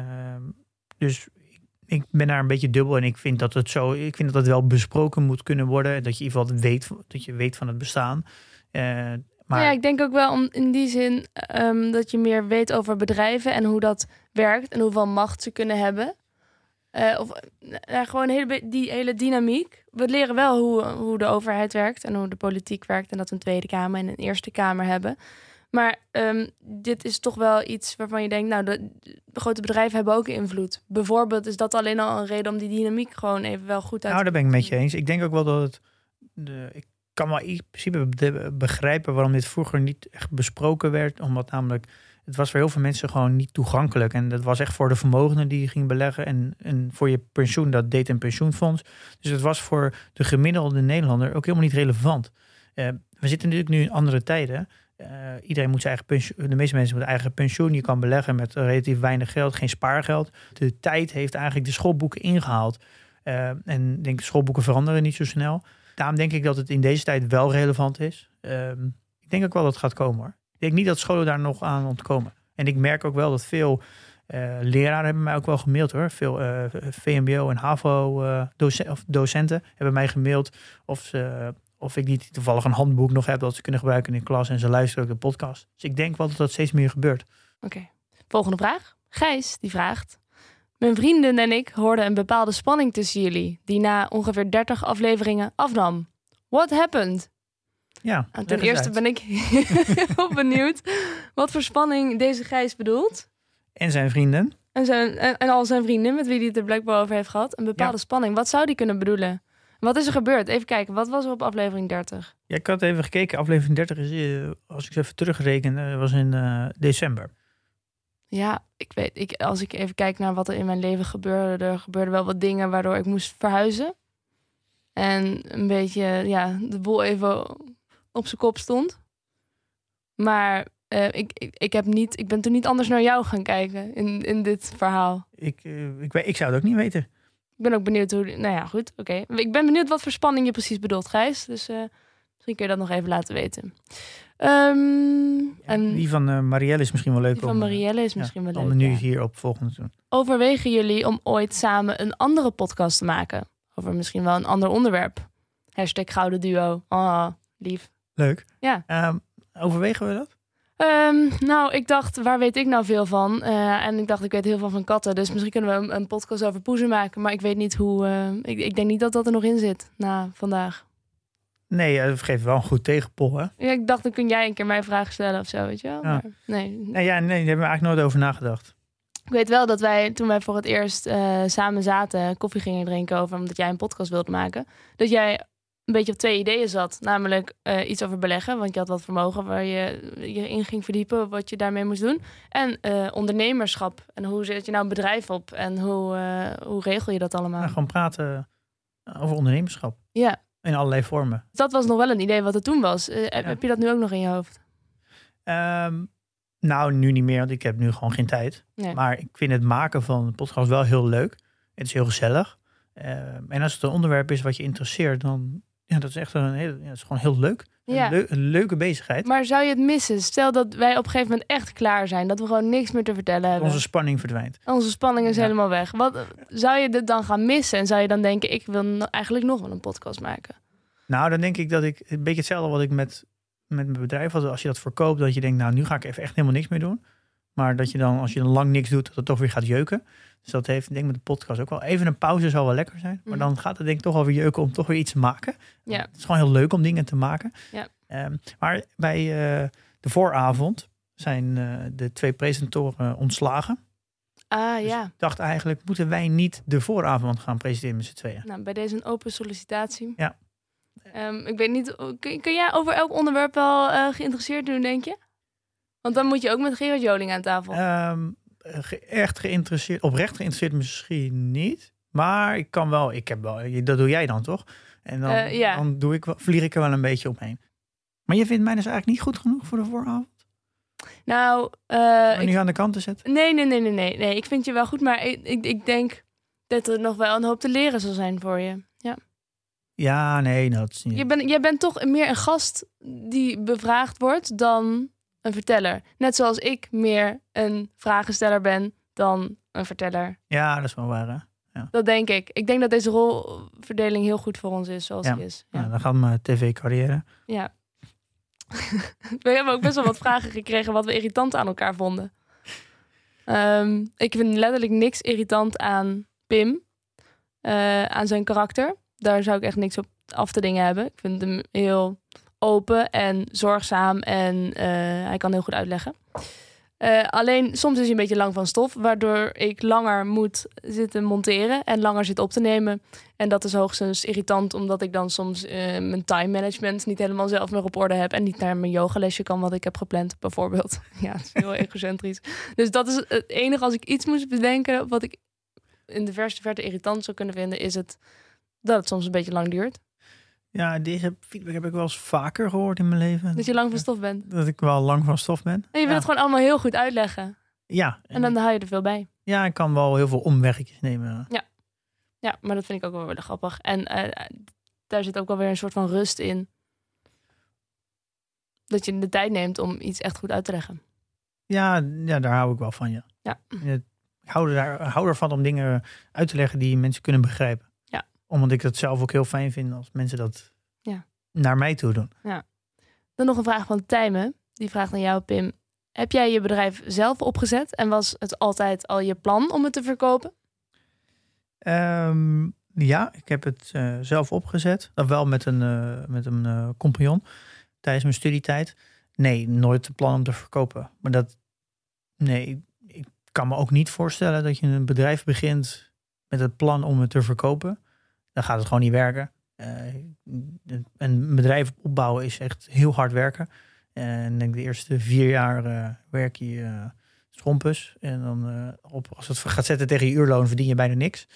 dus ik ben daar een beetje dubbel en ik vind dat het zo, ik vind dat het wel besproken moet kunnen worden. Dat je in ieder geval weet, dat je weet van het bestaan. Uh, maar... Ja, ik denk ook wel om in die zin um, dat je meer weet over bedrijven en hoe dat werkt en hoeveel macht ze kunnen hebben. Uh, of uh, gewoon hele, die hele dynamiek. We leren wel hoe, hoe de overheid werkt en hoe de politiek werkt en dat we een Tweede Kamer en een Eerste Kamer hebben. Maar um, dit is toch wel iets waarvan je denkt, nou, de, de grote bedrijven hebben ook invloed. Bijvoorbeeld is dat alleen al een reden om die dynamiek gewoon even wel goed uit te... Nou, daar ben ik met je eens. Ik denk ook wel dat het... De, ik kan wel in principe begrijpen waarom dit vroeger niet echt besproken werd. Omdat namelijk, het was voor heel veel mensen gewoon niet toegankelijk. En dat was echt voor de vermogenden die je ging beleggen. En, en voor je pensioen, dat deed een pensioenfonds. Dus het was voor de gemiddelde Nederlander ook helemaal niet relevant. Uh, we zitten natuurlijk nu in andere tijden. Uh, iedereen moet zijn eigen pensioen, de meeste mensen moeten eigen pensioen. Je kan beleggen met relatief weinig geld, geen spaargeld. De tijd heeft eigenlijk de schoolboeken ingehaald. Uh, en ik denk, schoolboeken veranderen niet zo snel. Daarom denk ik dat het in deze tijd wel relevant is. Uh, ik denk ook wel dat het gaat komen, hoor. Ik denk niet dat scholen daar nog aan ontkomen. En ik merk ook wel dat veel uh, leraren hebben mij ook wel gemaild, hoor. Veel uh, V M B O en HAVO uh, docenten, of docenten hebben mij gemaild of ze... Of ik niet toevallig een handboek nog heb dat ze kunnen gebruiken in klas. En ze luisteren ook de podcast. Dus ik denk wel dat dat steeds meer gebeurt. Oké. Okay. Volgende vraag. Gijs, die vraagt. Mijn vrienden en ik hoorden een bepaalde spanning tussen jullie. Die na ongeveer dertig afleveringen afnam. What happened? Ja, En ten eerste ben ik heel benieuwd wat voor spanning deze Gijs bedoelt. En zijn vrienden. En, zijn, en, en al zijn vrienden met wie hij het er blijkbaar over heeft gehad. Een bepaalde ja. spanning. Wat zou die kunnen bedoelen? Wat is er gebeurd? Even kijken, wat was er op aflevering dertig? Ja, ik had even gekeken. Aflevering dertig is, uh, als ik ze even terugreken, uh, was in uh, december. Ja, ik weet, ik, als ik even kijk naar wat er in mijn leven gebeurde, er gebeurden wel wat dingen waardoor ik moest verhuizen. En een beetje, ja, de boel even op zijn kop stond. Maar uh, ik, ik, ik, heb niet, ik ben toen niet anders naar jou gaan kijken in, in dit verhaal. Ik, uh, ik, ik zou het ook niet weten. Ik ben ook benieuwd hoe... Nou ja, goed, oké. Okay. Ik ben benieuwd wat voor spanning je precies bedoelt, Gijs. Dus uh, misschien kun je dat nog even laten weten. Um, ja, en die van uh, Marielle is misschien wel leuk. Die van om, Marielle is misschien ja, wel leuk, om nu ja. hier op volgende te doen. Overwegen jullie om ooit samen een andere podcast te maken? Over misschien wel een ander onderwerp? Hashtag Gouden Duo. Oh, lief. Leuk. Ja. Um, overwegen we dat? Um, nou, ik dacht, waar weet ik nou veel van? Uh, en ik dacht, ik weet heel veel van katten. Dus misschien kunnen we een, een podcast over poezen maken. Maar ik weet niet hoe... Uh, ik, ik denk niet dat dat er nog in zit na vandaag. Nee, dat geeft wel een goed tegenpol, hè? Ja, ik dacht, dan kun jij een keer mij vragen stellen of zo, weet je wel. Ja. Maar nee. Nee, ja, nee, daar hebben we eigenlijk nooit over nagedacht. Ik weet wel dat wij, toen wij voor het eerst uh, samen zaten, koffie gingen drinken over, omdat jij een podcast wilde maken, dat jij een beetje op twee ideeën zat. Namelijk uh, iets over beleggen, want je had wat vermogen waar je je in ging verdiepen, wat je daarmee moest doen. En uh, ondernemerschap. En hoe zet je nou een bedrijf op? En hoe, uh, hoe regel je dat allemaal? Nou, gewoon praten over ondernemerschap. Ja. In allerlei vormen. Dat was nog wel een idee wat er toen was. Uh, ja. Heb je dat nu ook nog in je hoofd? Um, nou, nu niet meer, want ik heb nu gewoon geen tijd. Nee. Maar ik vind het maken van een podcast wel heel leuk. Het is heel gezellig. Uh, en als het een onderwerp is wat je interesseert, dan ja, dat is echt een heel, ja, dat is gewoon heel leuk. Ja. Een, leu- een leuke bezigheid. Maar zou je het missen? Stel dat wij op een gegeven moment echt klaar zijn. Dat we gewoon niks meer te vertellen hebben. Onze spanning verdwijnt. Onze spanning is ja. helemaal weg. Wat, zou je dit dan gaan missen? En zou je dan denken, ik wil eigenlijk nog wel een podcast maken? Nou, dan denk ik dat ik een beetje hetzelfde wat ik met, met mijn bedrijf had. Als je dat verkoopt, dat je denkt, nou, nu ga ik even echt helemaal niks meer doen. Maar dat je dan, als je dan lang niks doet, dat het toch weer gaat jeuken. Dus dat heeft, denk ik, met de podcast ook wel. Even een pauze zou wel lekker zijn. Maar mm. dan gaat het denk ik toch alweer jeuken om toch weer iets te maken. Ja. Het is gewoon heel leuk om dingen te maken. Ja. Um, maar bij uh, de vooravond zijn uh, de twee presentatoren ontslagen. Ah, dus ja. ik dacht eigenlijk, moeten wij niet de vooravond gaan presenteren met z'n tweeën? Nou, bij deze een open sollicitatie. Ja. Um, ik weet niet, kun, kun jij over elk onderwerp wel uh, geïnteresseerd doen, denk je? Want dan moet je ook met Gerard Joling aan tafel. Um, ge- echt geïnteresseerd, oprecht geïnteresseerd misschien niet. Maar ik kan wel, ik heb wel, dat doe jij dan toch? En dan, uh, ja. dan doe ik wel, vlieg ik er wel een beetje omheen. Maar je vindt mij dus eigenlijk niet goed genoeg voor de vooravond? Nou, uh, maar nu ik, aan de kant te zetten? Nee, nee, nee, nee, nee, nee. Ik vind je wel goed, maar ik, ik, ik denk dat er nog wel een hoop te leren zal zijn voor je. Ja. Ja, nee, nou, dat is niet. Je bent, jij bent toch meer een gast die bevraagd wordt dan een verteller. Net zoals ik meer een vragensteller ben dan een verteller. Ja, dat is wel waar, hè? Ja. Dat denk ik. Ik denk dat deze rolverdeling heel goed voor ons is, zoals ja. die is. Ja. Ja, dan gaat mijn tv-carrière. Ja. We hebben ook best wel wat vragen gekregen wat we irritant aan elkaar vonden. Um, ik vind letterlijk niks irritant aan Pim. Uh, aan zijn karakter. Daar zou ik echt niks op af te dingen hebben. Ik vind hem heel open en zorgzaam. En uh, hij kan heel goed uitleggen. Uh, alleen soms is hij een beetje lang van stof. Waardoor ik langer moet zitten monteren. En langer zit op te nemen. En dat is hoogstens irritant. Omdat ik dan soms uh, mijn time management niet helemaal zelf meer op orde heb. En niet naar mijn yogalesje kan wat ik heb gepland bijvoorbeeld. Ja, het is heel egocentrisch. Dus dat is het enige als ik iets moest bedenken. Wat ik in de verste verte irritant zou kunnen vinden. Is het dat het soms een beetje lang duurt. Ja, deze feedback heb ik wel eens vaker gehoord in mijn leven. Dat je lang van stof bent. Dat ik wel lang van stof ben. En je wilt ja. het gewoon allemaal heel goed uitleggen. Ja. En dan hou je er veel bij. Ja, ik kan wel heel veel omweggetjes nemen. Ja, ja, maar dat vind ik ook wel weer grappig. En uh, daar zit ook wel weer een soort van rust in. Dat je de tijd neemt om iets echt goed uit te leggen. Ja, ja daar hou ik wel van, ja. Ja. Ik hou, er, hou ervan om dingen uit te leggen die mensen kunnen begrijpen. Ja. Omdat ik dat zelf ook heel fijn vind als mensen dat ja. naar mij toe doen. Ja. Dan nog een vraag van Tijmen. Die vraagt aan jou, Pim. Heb jij je bedrijf zelf opgezet? En was het altijd al je plan om het te verkopen? Um, ja, ik heb het uh, zelf opgezet. Dat wel met een, uh, met een uh, compagnon. tijdens mijn studietijd. Nee, nooit het plan om te verkopen. Maar dat, nee, ik kan me ook niet voorstellen dat je een bedrijf begint met het plan om het te verkopen. Dan gaat het gewoon niet werken. Uh, een bedrijf opbouwen is echt heel hard werken. En ik denk de eerste vier jaar uh, werk je uh, schompers. En dan uh, op, als het gaat zetten tegen je uurloon verdien je bijna niks.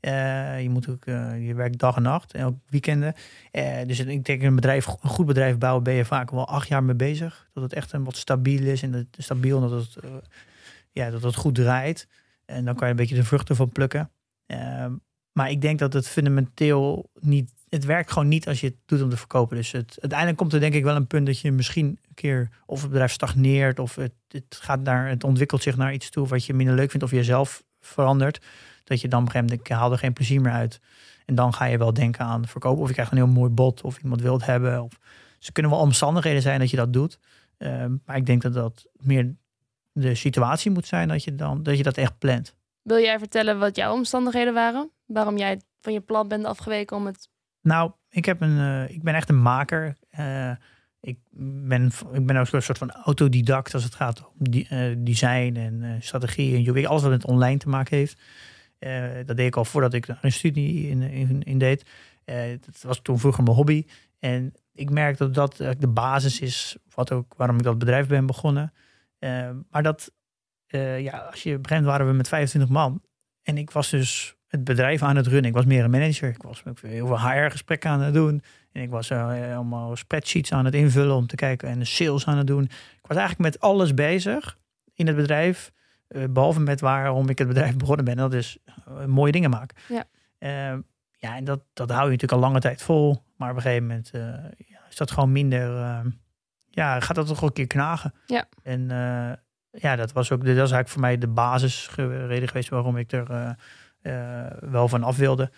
Uh, je moet ook, uh, je werkt dag en nacht en ook weekenden. Uh, dus ik denk een bedrijf, een goed bedrijf bouwen ben je vaak wel acht jaar mee bezig. Dat het echt een wat stabiel is en dat het stabiel en dat het, uh, ja, dat het goed draait. En dan kan je een beetje de vruchten van plukken. Uh, maar ik denk dat het fundamenteel niet, het werkt gewoon niet als je het doet om te verkopen. Dus het, uiteindelijk komt er denk ik wel een punt dat je misschien een keer of het bedrijf stagneert of het, het gaat naar, het ontwikkelt zich naar iets toe wat je minder leuk vindt of jezelf verandert. Dat je dan op een gegeven moment, ik haal er geen plezier meer uit. En dan ga je wel denken aan verkopen. Of je krijgt een heel mooi bod. Of iemand wil het hebben. Of, ze kunnen wel omstandigheden zijn dat je dat doet. Uh, maar ik denk dat dat meer de situatie moet zijn. Dat je, dan, dat je dat echt plant. Wil jij vertellen wat jouw omstandigheden waren? Waarom jij van je plan bent afgeweken om het... Nou, ik, heb een, uh, ik ben echt een maker. Uh, ik, ben, ik ben ook een soort van autodidact als het gaat om die, uh, design en uh, strategie. En U X. Alles wat met online te maken heeft. Uh, dat deed ik al voordat ik een studie in, in, in deed. Uh, dat was toen vroeger mijn hobby. En ik merk dat dat uh, de basis is wat ook, waarom ik dat bedrijf ben begonnen. Uh, maar dat, uh, ja, als je begint waren we met vijfentwintig man. En ik was dus het bedrijf aan het runnen. Ik was meer een manager. Ik was heel veel H R-gesprekken aan het doen. En ik was uh, allemaal spreadsheets aan het invullen om te kijken. En de sales aan het doen. Ik was eigenlijk met alles bezig in het bedrijf. Uh, behalve met waarom ik het bedrijf begonnen ben. Dat is uh, mooie dingen maken. Ja, uh, ja en dat, dat hou je natuurlijk al lange tijd vol. Maar op een gegeven moment uh, ja, is dat gewoon minder... Uh, ja, gaat dat toch een keer knagen. Ja. En uh, ja, dat was ook... Dat was eigenlijk voor mij de basisreden geweest waarom ik er uh, uh, wel van af wilde.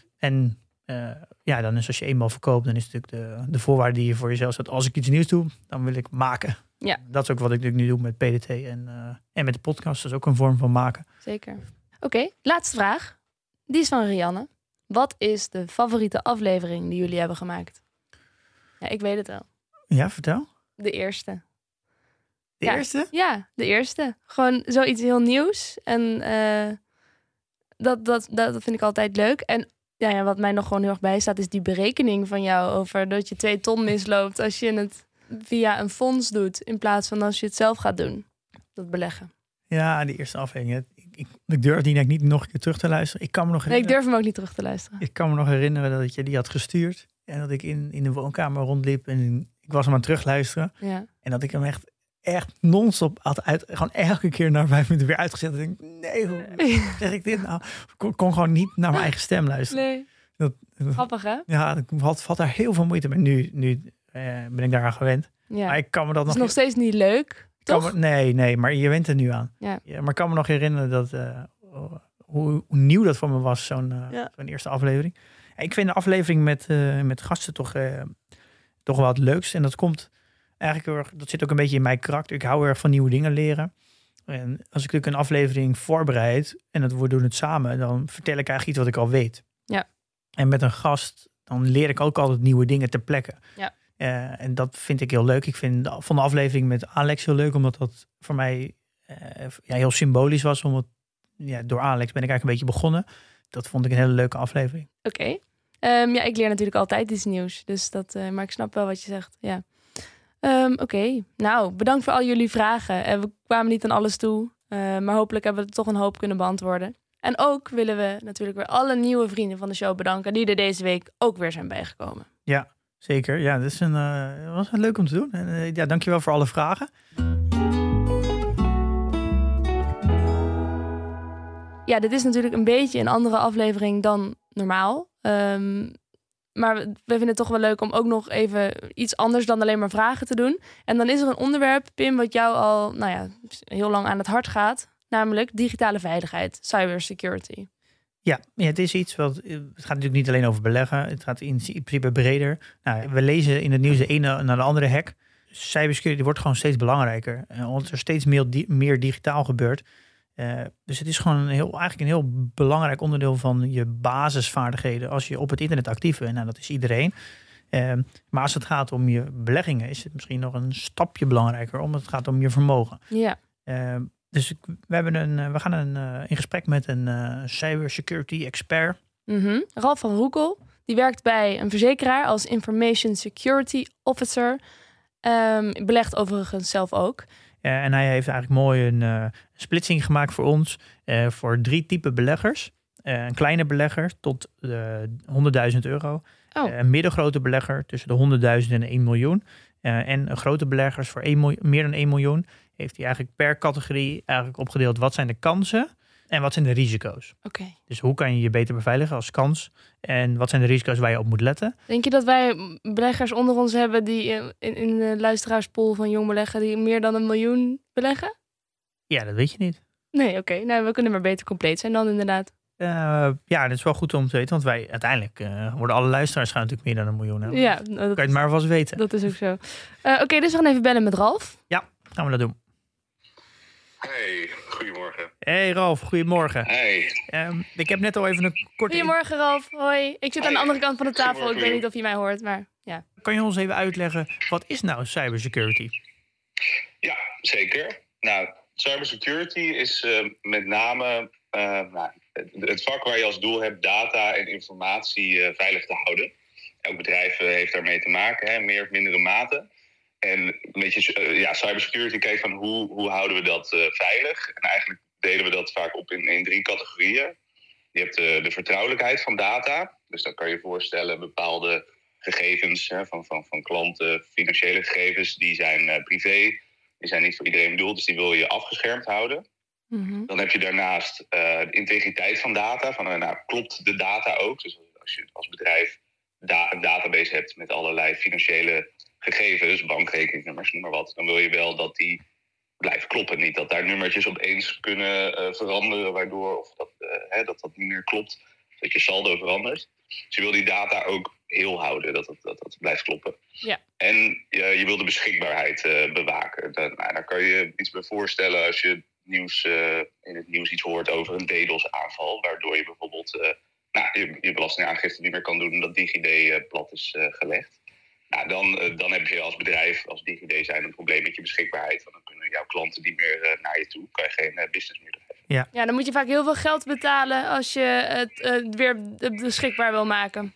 En uh, ja, dan is als je eenmaal verkoopt, dan is het natuurlijk de, de voorwaarde die je voor jezelf zet. Als ik iets nieuws doe, dan wil ik maken. Ja. Dat is ook wat ik natuurlijk nu doe met P D T en, uh, en met de podcast. Dat is ook een vorm van maken. Zeker. Oké, okay, laatste vraag. Die is van Rianne. Wat is de favoriete aflevering die jullie hebben gemaakt? Ja, ik weet het wel. Ja, vertel. De eerste. De ja, eerste? Ja, de eerste. Gewoon zoiets heel nieuws. En uh, dat, dat, dat, dat vind ik altijd leuk. En ja, ja, wat mij nog gewoon heel erg bijstaat is die berekening van jou over dat je twee ton misloopt als je het via een fonds doet in plaats van als je het zelf gaat doen. Dat beleggen. Ja, die eerste aflevering. Ik, ik, ik durf die niet nog een keer terug te luisteren. Ik kan me nog nee, ik durf hem ook niet terug te luisteren. Ik kan me nog herinneren dat je die had gestuurd. En dat ik in, in de woonkamer rondliep. En ik was hem aan het terugluisteren. Ja. En dat ik hem echt, echt non-stop had uit. Gewoon elke keer na vijf minuten weer uitgezet. En ik denk, nee, hoe zeg ik dit nou? Ik kon, kon gewoon niet naar mijn eigen stem luisteren. Nee. Dat, dat, Grappig, hè? Ja, ik had, had daar heel veel moeite mee. Nu, nu uh, ben ik daaraan gewend. Ja. Maar ik kan me dat het is nog... nog steeds niet leuk, toch? Me, nee, nee, maar je went er nu aan. Ja. Ja, maar ik kan me nog herinneren dat uh, hoe, hoe nieuw dat voor me was, zo'n, uh, ja. zo'n eerste aflevering. En ik vind de aflevering met, uh, met gasten toch, uh, toch wel het leukst. En dat komt eigenlijk heel erg, dat zit ook een beetje in mijn karakter. Ik hou heel erg van nieuwe dingen leren. En als ik natuurlijk een aflevering voorbereid en het, we doen het samen, dan vertel ik eigenlijk iets wat ik al weet. Ja. En met een gast, dan leer ik ook altijd nieuwe dingen ter plekke. Ja. Uh, en dat vind ik heel leuk. Ik vind de, van de aflevering met Alex heel leuk, omdat dat voor mij uh, ja, heel symbolisch was. Omdat ja, door Alex ben ik eigenlijk een beetje begonnen. Dat vond ik een hele leuke aflevering. Oké. Okay. Um, ja, ik leer natuurlijk altijd iets nieuws. Dus dat, uh, maar ik snap wel wat je zegt. Ja. Um, Oké. Okay. Nou, bedankt voor al jullie vragen. Uh, we kwamen niet aan alles toe. Uh, maar hopelijk hebben we het toch een hoop kunnen beantwoorden. En ook willen we natuurlijk weer alle nieuwe vrienden van de show bedanken die er deze week ook weer zijn bijgekomen. Ja, zeker. Ja, dat is een, uh, was een leuk om te doen. En uh, ja, dankjewel voor alle vragen. Ja, dit is natuurlijk een beetje een andere aflevering dan normaal. Um, maar we vinden het toch wel leuk om ook nog even iets anders dan alleen maar vragen te doen. En dan is er een onderwerp, Pim, wat jou al nou ja, heel lang aan het hart gaat. Namelijk digitale veiligheid, cybersecurity. Ja, ja, het is iets wat. Het gaat natuurlijk niet alleen over beleggen. Het gaat in principe breder. Nou, we lezen in het nieuws de ene naar de andere hack. Cybersecurity wordt gewoon steeds belangrijker. Uh, omdat er steeds meer, di- meer digitaal gebeurt. Uh, dus het is gewoon een heel, eigenlijk een heel belangrijk onderdeel van je basisvaardigheden als je op het internet actief bent. Nou, dat is iedereen. Uh, maar als het gaat om je beleggingen, is het misschien nog een stapje belangrijker, omdat het gaat om je vermogen. Ja. Uh, dus ik, we, hebben een, we gaan een, uh, in gesprek met een uh, cybersecurity expert. Mm-hmm. Ralf van Roekel, die werkt bij een verzekeraar als Information Security Officer. Um, belegt overigens zelf ook. Uh, en hij heeft eigenlijk mooi een uh, splitsing gemaakt voor ons uh, voor drie typen beleggers. Uh, een kleine belegger tot uh, honderdduizend euro. Oh. Uh, een middengrote belegger tussen de honderdduizend en één miljoen. Uh, en grote beleggers voor één miljoen, meer dan één miljoen. Heeft hij eigenlijk per categorie eigenlijk opgedeeld wat zijn de kansen en wat zijn de risico's. Okay. Dus hoe kan je je beter beveiligen als kans? En wat zijn de risico's waar je op moet letten? Denk je dat wij beleggers onder ons hebben die in, in de luisteraarspool van Jong Beleggen die meer dan een miljoen beleggen? Ja, dat weet je niet. Nee, oké. Okay. Nou, we kunnen maar beter compleet zijn dan inderdaad. Uh, ja, dat is wel goed om te weten, want wij uiteindelijk uh, worden alle luisteraars gaan natuurlijk meer dan een miljoen hebben. Ja, dat kan je het maar vast weten. Dat is ook zo. Uh, Oké, okay, dus we gaan even bellen met Ralf. Ja, gaan we dat doen. Hey, goedemorgen. Hey Ralf, goedemorgen. Hey. Um, ik heb net al even een korte... Goedemorgen Ralf, hoi. Ik zit hey. aan de andere kant van de tafel, ik weet niet of je mij hoort, maar ja. Kan je ons even uitleggen, wat is nou cybersecurity? Ja, zeker. Nou, cybersecurity is uh, met name uh, nou, het, het vak waar je als doel hebt data en informatie uh, veilig te houden. Elk bedrijf uh, heeft daarmee te maken, hè, meer of mindere mate. En een beetje uh, ja, cybersecurity kijkt van hoe, hoe houden we dat uh, veilig. En eigenlijk delen we dat vaak op in, in drie categorieën. Je hebt uh, de vertrouwelijkheid van data. Dus dan kan je je voorstellen bepaalde gegevens hè, van, van, van klanten, financiële gegevens, die zijn uh, privé. Die zijn niet voor iedereen bedoeld, dus die wil je afgeschermd houden. Mm-hmm. Dan heb je daarnaast uh, de integriteit van data. Van, uh, nou, klopt de data ook? Dus als je als bedrijf da- een database hebt met allerlei financiële gegevens, bankrekeningnummers, noem maar wat, dan wil je wel dat die blijft kloppen. Niet dat daar nummertjes opeens kunnen uh, veranderen, waardoor of dat, uh, hè, dat dat niet meer klopt, dat je saldo verandert. Dus je wil die data ook heel houden, dat dat, dat, dat blijft kloppen. Ja. En uh, je wil de beschikbaarheid uh, bewaken. Dan, nou, daar kan je iets bij voorstellen als je nieuws, uh, in het nieuws iets hoort over een DDoS-aanval, waardoor je bijvoorbeeld uh, nou, je, je belastingaangifte niet meer kan doen omdat DigiD uh, plat is uh, gelegd. Nou, dan, uh, dan heb je als bedrijf, als DigiD zijn, een probleem met je beschikbaarheid. Want dan kunnen jouw klanten niet meer uh, naar je toe. Kan je geen uh, business meer geven. Ja. ja, dan moet je vaak heel veel geld betalen als je het uh, weer beschikbaar wil maken.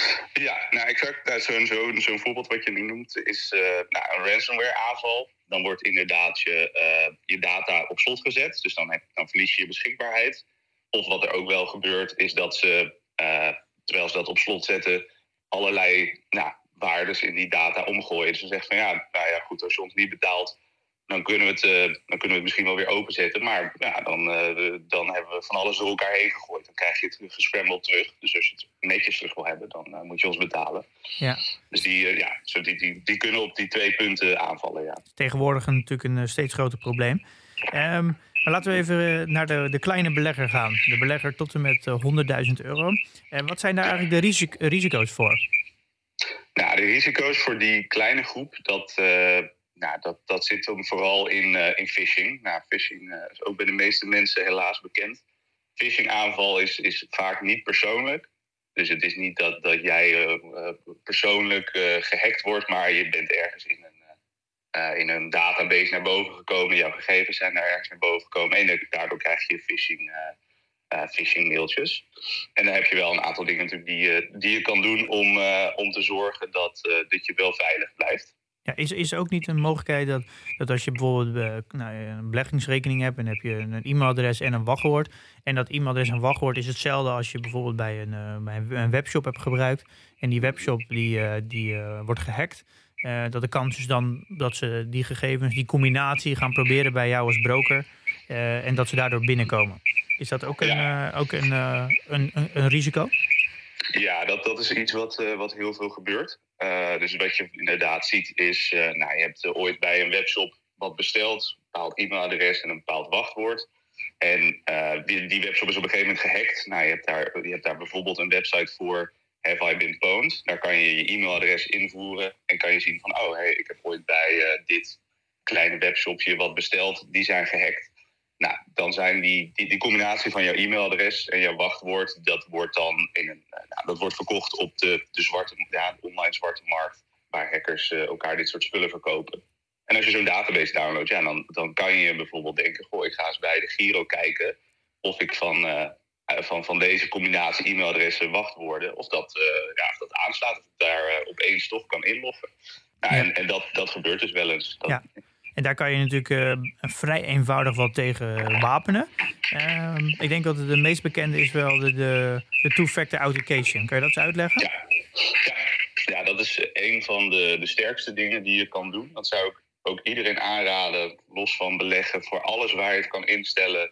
Ja, nou exact. Nou, zo'n, zo'n, zo'n voorbeeld wat je nu noemt is uh, nou, een ransomware aanval. Dan wordt inderdaad je, uh, je data op slot gezet. Dus dan, heb, dan verlies je je beschikbaarheid. Of wat er ook wel gebeurt is dat ze, uh, terwijl ze dat op slot zetten, allerlei nou, waardes in die data omgooien. Dus ze zeggen van ja, nou ja, goed, als je ons niet betaalt, dan kunnen we het, uh, dan kunnen we het misschien wel weer openzetten. Maar ja, dan, uh, dan hebben we van alles door elkaar heen gegooid. Dan krijg je het gescrambled terug. Dus als je het netjes terug wil hebben, dan uh, moet je ons betalen. Ja. Dus die, uh, ja, zo die, die, die kunnen op die twee punten aanvallen, ja. Tegenwoordig natuurlijk een uh, steeds groter probleem. Um, maar laten we even uh, naar de, de kleine belegger gaan. De belegger tot en met uh, honderdduizend euro. Uh, wat zijn daar eigenlijk de risic- risico's voor? Nou, de risico's voor die kleine groep, dat... Uh, Nou, dat, dat zit dan vooral in, uh, in phishing. Nou, phishing uh, is ook bij de meeste mensen helaas bekend. Phishing-aanval is, is vaak niet persoonlijk. Dus het is niet dat, dat jij uh, uh, persoonlijk uh, gehackt wordt, maar je bent ergens in een, uh, in een database naar boven gekomen. Jouw gegevens zijn daar ergens naar boven gekomen. En daardoor krijg je phishing, uh, uh, phishing-mailtjes. En dan heb je wel een aantal dingen natuurlijk die, uh, die je kan doen om, uh, om te zorgen dat, uh, dat je wel veilig blijft. Ja, is, is er ook niet een mogelijkheid dat, dat als je bijvoorbeeld uh, nou, een beleggingsrekening hebt en heb je een e-mailadres en een wachtwoord. En dat e-mailadres en wachtwoord is hetzelfde als je bijvoorbeeld bij een, uh, bij een webshop hebt gebruikt. En die webshop die, uh, die uh, wordt gehackt. Uh, dat de kans is dan dat ze die gegevens, die combinatie gaan proberen bij jou als broker. Uh, en dat ze daardoor binnenkomen. Is dat ook een, uh, ook een, uh, een, een, een risico? Ja, dat, dat is iets wat, uh, wat heel veel gebeurt. Uh, dus wat je inderdaad ziet is, uh, nou, je hebt uh, ooit bij een webshop wat besteld, een bepaald e-mailadres en een bepaald wachtwoord. En uh, die, die webshop is op een gegeven moment gehackt. Nou, je hebt daar, je hebt daar bijvoorbeeld een website voor, Have I Been Pwned? Daar kan je je e-mailadres invoeren en kan je zien van, oh, hey, ik heb ooit bij uh, dit kleine webshopje wat besteld, die zijn gehackt. Nou, dan zijn die, die, die combinatie van jouw e-mailadres en jouw wachtwoord, dat wordt dan in een, nou, dat wordt verkocht op de, de, zwarte, ja, de online zwarte markt, waar hackers uh, elkaar dit soort spullen verkopen. En als je zo'n database downloadt, ja, dan, dan kan je bijvoorbeeld denken, goh, ik ga eens bij de Giro kijken of ik van, uh, van, van deze combinatie e-mailadressen, wachtwoorden, of dat, uh, ja, of dat aanslaat, of ik daar uh, opeens toch kan inloggen. Nou, ja. En, en dat, dat gebeurt dus wel eens. Dat, ja. En daar kan je natuurlijk uh, vrij eenvoudig wat tegen wapenen. Uh, ik denk dat de meest bekende is wel de, de, de two-factor authentication. Kan je dat eens uitleggen? Ja, ja. ja dat is een van de, de sterkste dingen die je kan doen. Dat zou ik ook iedereen aanraden, los van beleggen, voor alles waar je het kan instellen.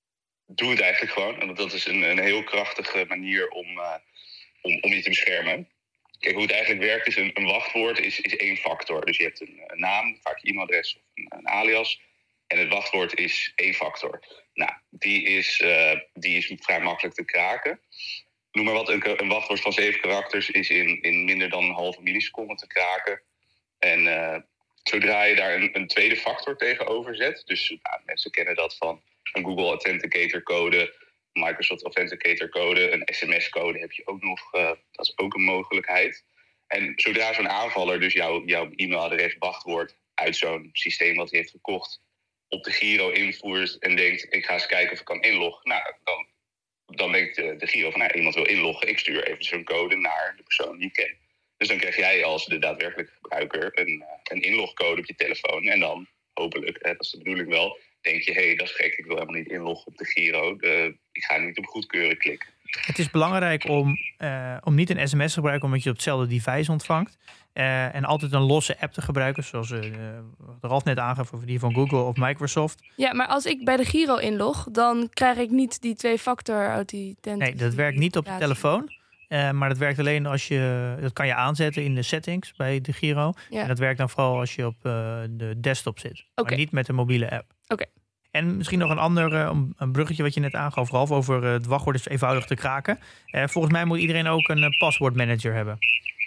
Doe het eigenlijk gewoon. Want dat is een, een heel krachtige manier om, uh, om, om je te beschermen. Kijk, hoe het eigenlijk werkt is, een, een wachtwoord is, is één factor. Dus je hebt een, een naam, vaak je e-mailadres of een, een alias. En het wachtwoord is één factor. Nou, die is, uh, die is vrij makkelijk te kraken. Noem maar wat, een, een wachtwoord van zeven karakters is in, in minder dan een halve milliseconde te kraken. En uh, zodra je daar een, een tweede factor tegenover zet, dus nou, mensen kennen dat van een Google Authenticator code, Microsoft Authenticator code, een sms-code heb je ook nog, uh, dat is ook een mogelijkheid. En zodra zo'n aanvaller dus jouw, jouw e-mailadres, wachtwoord uit zo'n systeem wat hij heeft gekocht op de Giro invoert en denkt, ik ga eens kijken of ik kan inloggen, nou, dan, dan denkt de, de Giro van, nou, iemand wil inloggen, ik stuur even zo'n code naar de persoon die ik ken. Dus dan krijg jij als de daadwerkelijke gebruiker een, een inlogcode op je telefoon en dan hopelijk, hè, dat is de bedoeling wel, denk je, hé, hey, dat is gek, ik wil helemaal niet inloggen op de Giro. De, ik ga niet op goedkeuren klikken. Het is belangrijk om, uh, om niet een sms te gebruiken omdat je op hetzelfde device ontvangt. Uh, en altijd een losse app te gebruiken, zoals uh, Ralf net aangaf, of die van Google of Microsoft. Ja, maar als ik bij de Giro inlog, dan krijg ik niet die twee-factor authenticatie. Nee, dat werkt niet op de telefoon. Uh, maar dat werkt alleen als je, dat kan je aanzetten in de settings bij de Giro. Ja. En dat werkt dan vooral als je op uh, de desktop zit. Okay. Maar niet met de mobiele app. Oké. Okay. En misschien nog een ander uh, een bruggetje wat je net aangaf, Ralf, over uh, het wachtwoord is eenvoudig te kraken. Uh, volgens mij moet iedereen ook een uh, paswoordmanager hebben.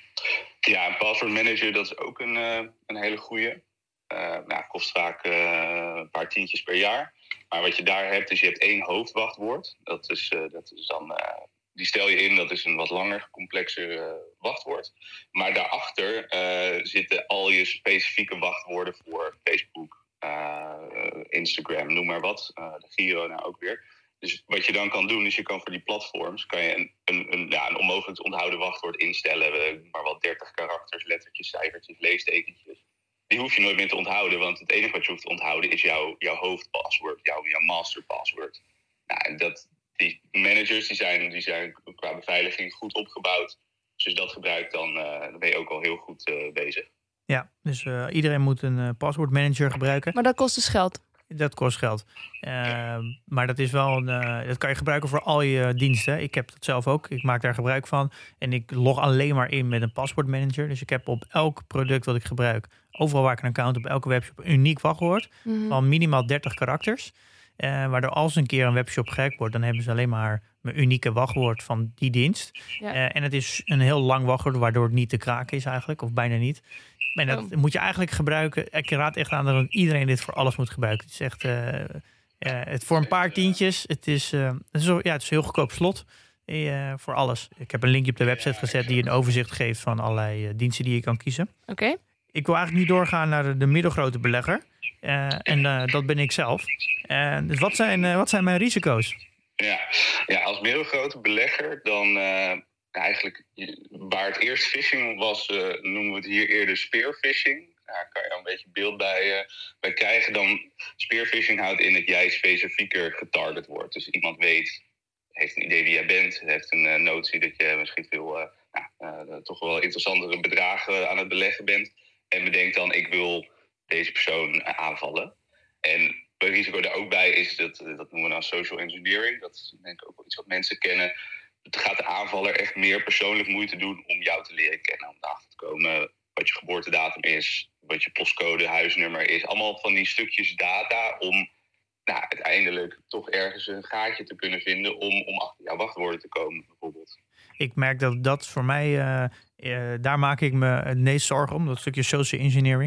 Ja, een passwordmanager, dat is ook een, uh, een hele goeie. Uh, nou, kost vaak uh, een paar tientjes per jaar. Maar wat je daar hebt, is je hebt één hoofdwachtwoord. Dat is, uh, dat is dan... Uh, Die stel je in, dat is een wat langer, complexer uh, wachtwoord. Maar daarachter uh, zitten al je specifieke wachtwoorden voor Facebook, uh, Instagram, noem maar wat. Uh, de Giro nou ook weer. Dus wat je dan kan doen, is je kan voor die platforms kan je een, een, een, ja, een onmogelijk te onthouden wachtwoord instellen. Uh, maar wat dertig karakters, lettertjes, cijfertjes, leestekentjes. Die hoef je nooit meer te onthouden, want het enige wat je hoeft te onthouden is jouw, jouw hoofdpaswoord, jouw, jouw masterpaswoord. Nou, en dat... Die managers die zijn, die zijn qua beveiliging goed opgebouwd. Dus als je dat gebruikt, dan, uh, dan ben je ook al heel goed uh, bezig. Ja, dus uh, iedereen moet een uh, paswoordmanager gebruiken. Maar dat kost dus geld. Dat kost geld. Uh, maar dat is wel een, uh, dat kan je gebruiken voor al je diensten. Ik heb dat zelf ook. Ik maak daar gebruik van. En ik log alleen maar in met een paswoordmanager. Dus ik heb op elk product wat ik gebruik, overal waar ik een account op elke webshop, een uniek wachtwoord mm-hmm. van minimaal dertig karakters. Uh, waardoor als een keer een webshop gehackt wordt, dan hebben ze alleen maar mijn unieke wachtwoord van die dienst. Ja. Uh, en het is een heel lang wachtwoord, waardoor het niet te kraken is eigenlijk, of bijna niet. En dat oh. moet je eigenlijk gebruiken. Ik raad echt aan dat iedereen dit voor alles moet gebruiken. Het is echt uh, uh, het voor een paar tientjes. Het is, uh, het is, ja, het is een heel goedkoop slot uh, voor alles. Ik heb een linkje op de website gezet die een overzicht geeft van allerlei uh, diensten die je kan kiezen. Oké. Okay. Ik wil eigenlijk nu doorgaan naar de, de middelgrote belegger. Uh, en uh, dat ben ik zelf. Uh, dus wat zijn, uh, wat zijn mijn risico's? Ja, ja als middelgrote belegger dan uh, eigenlijk waar het eerst phishing was, uh, noemen we het hier eerder spearphishing. Daar kan je een beetje beeld bij, uh, bij krijgen. Dan spearphishing houdt in dat jij specifieker getarget wordt. Dus iemand weet, heeft een idee wie jij bent, heeft een uh, notie dat je misschien veel uh, nou, uh, toch wel interessantere bedragen aan het beleggen bent. En bedenkt dan, ik wil deze persoon aanvallen. En het risico daar ook bij is, dat, dat noemen we dan social engineering. Dat is denk ik ook wel iets wat mensen kennen. Het gaat de aanvaller echt meer persoonlijk moeite doen om jou te leren kennen. Om erachter te komen wat je geboortedatum is, wat je postcode, huisnummer is. Allemaal van die stukjes data om nou, uiteindelijk toch ergens een gaatje te kunnen vinden om, om achter jouw wachtwoorden te komen bijvoorbeeld. Ik merk dat dat voor mij, uh, uh, daar maak ik me het meest zorgen om, dat stukje social engineering.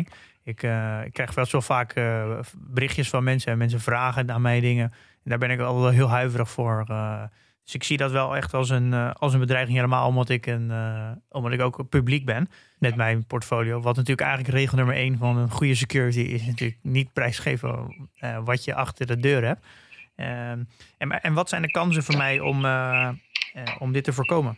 Ik, uh, ik krijg wel zo vaak uh, berichtjes van mensen en mensen vragen aan mij dingen. En daar ben ik al wel heel huiverig voor. Uh, dus ik zie dat wel echt als een, uh, als een bedreiging, helemaal omdat ik, een, uh, omdat ik ook publiek ben met mijn portfolio. Wat natuurlijk eigenlijk regel nummer één van een goede security is natuurlijk niet prijsgeven uh, wat je achter de deur hebt. Uh, en, en wat zijn de kansen voor mij om, uh, uh, om dit te voorkomen?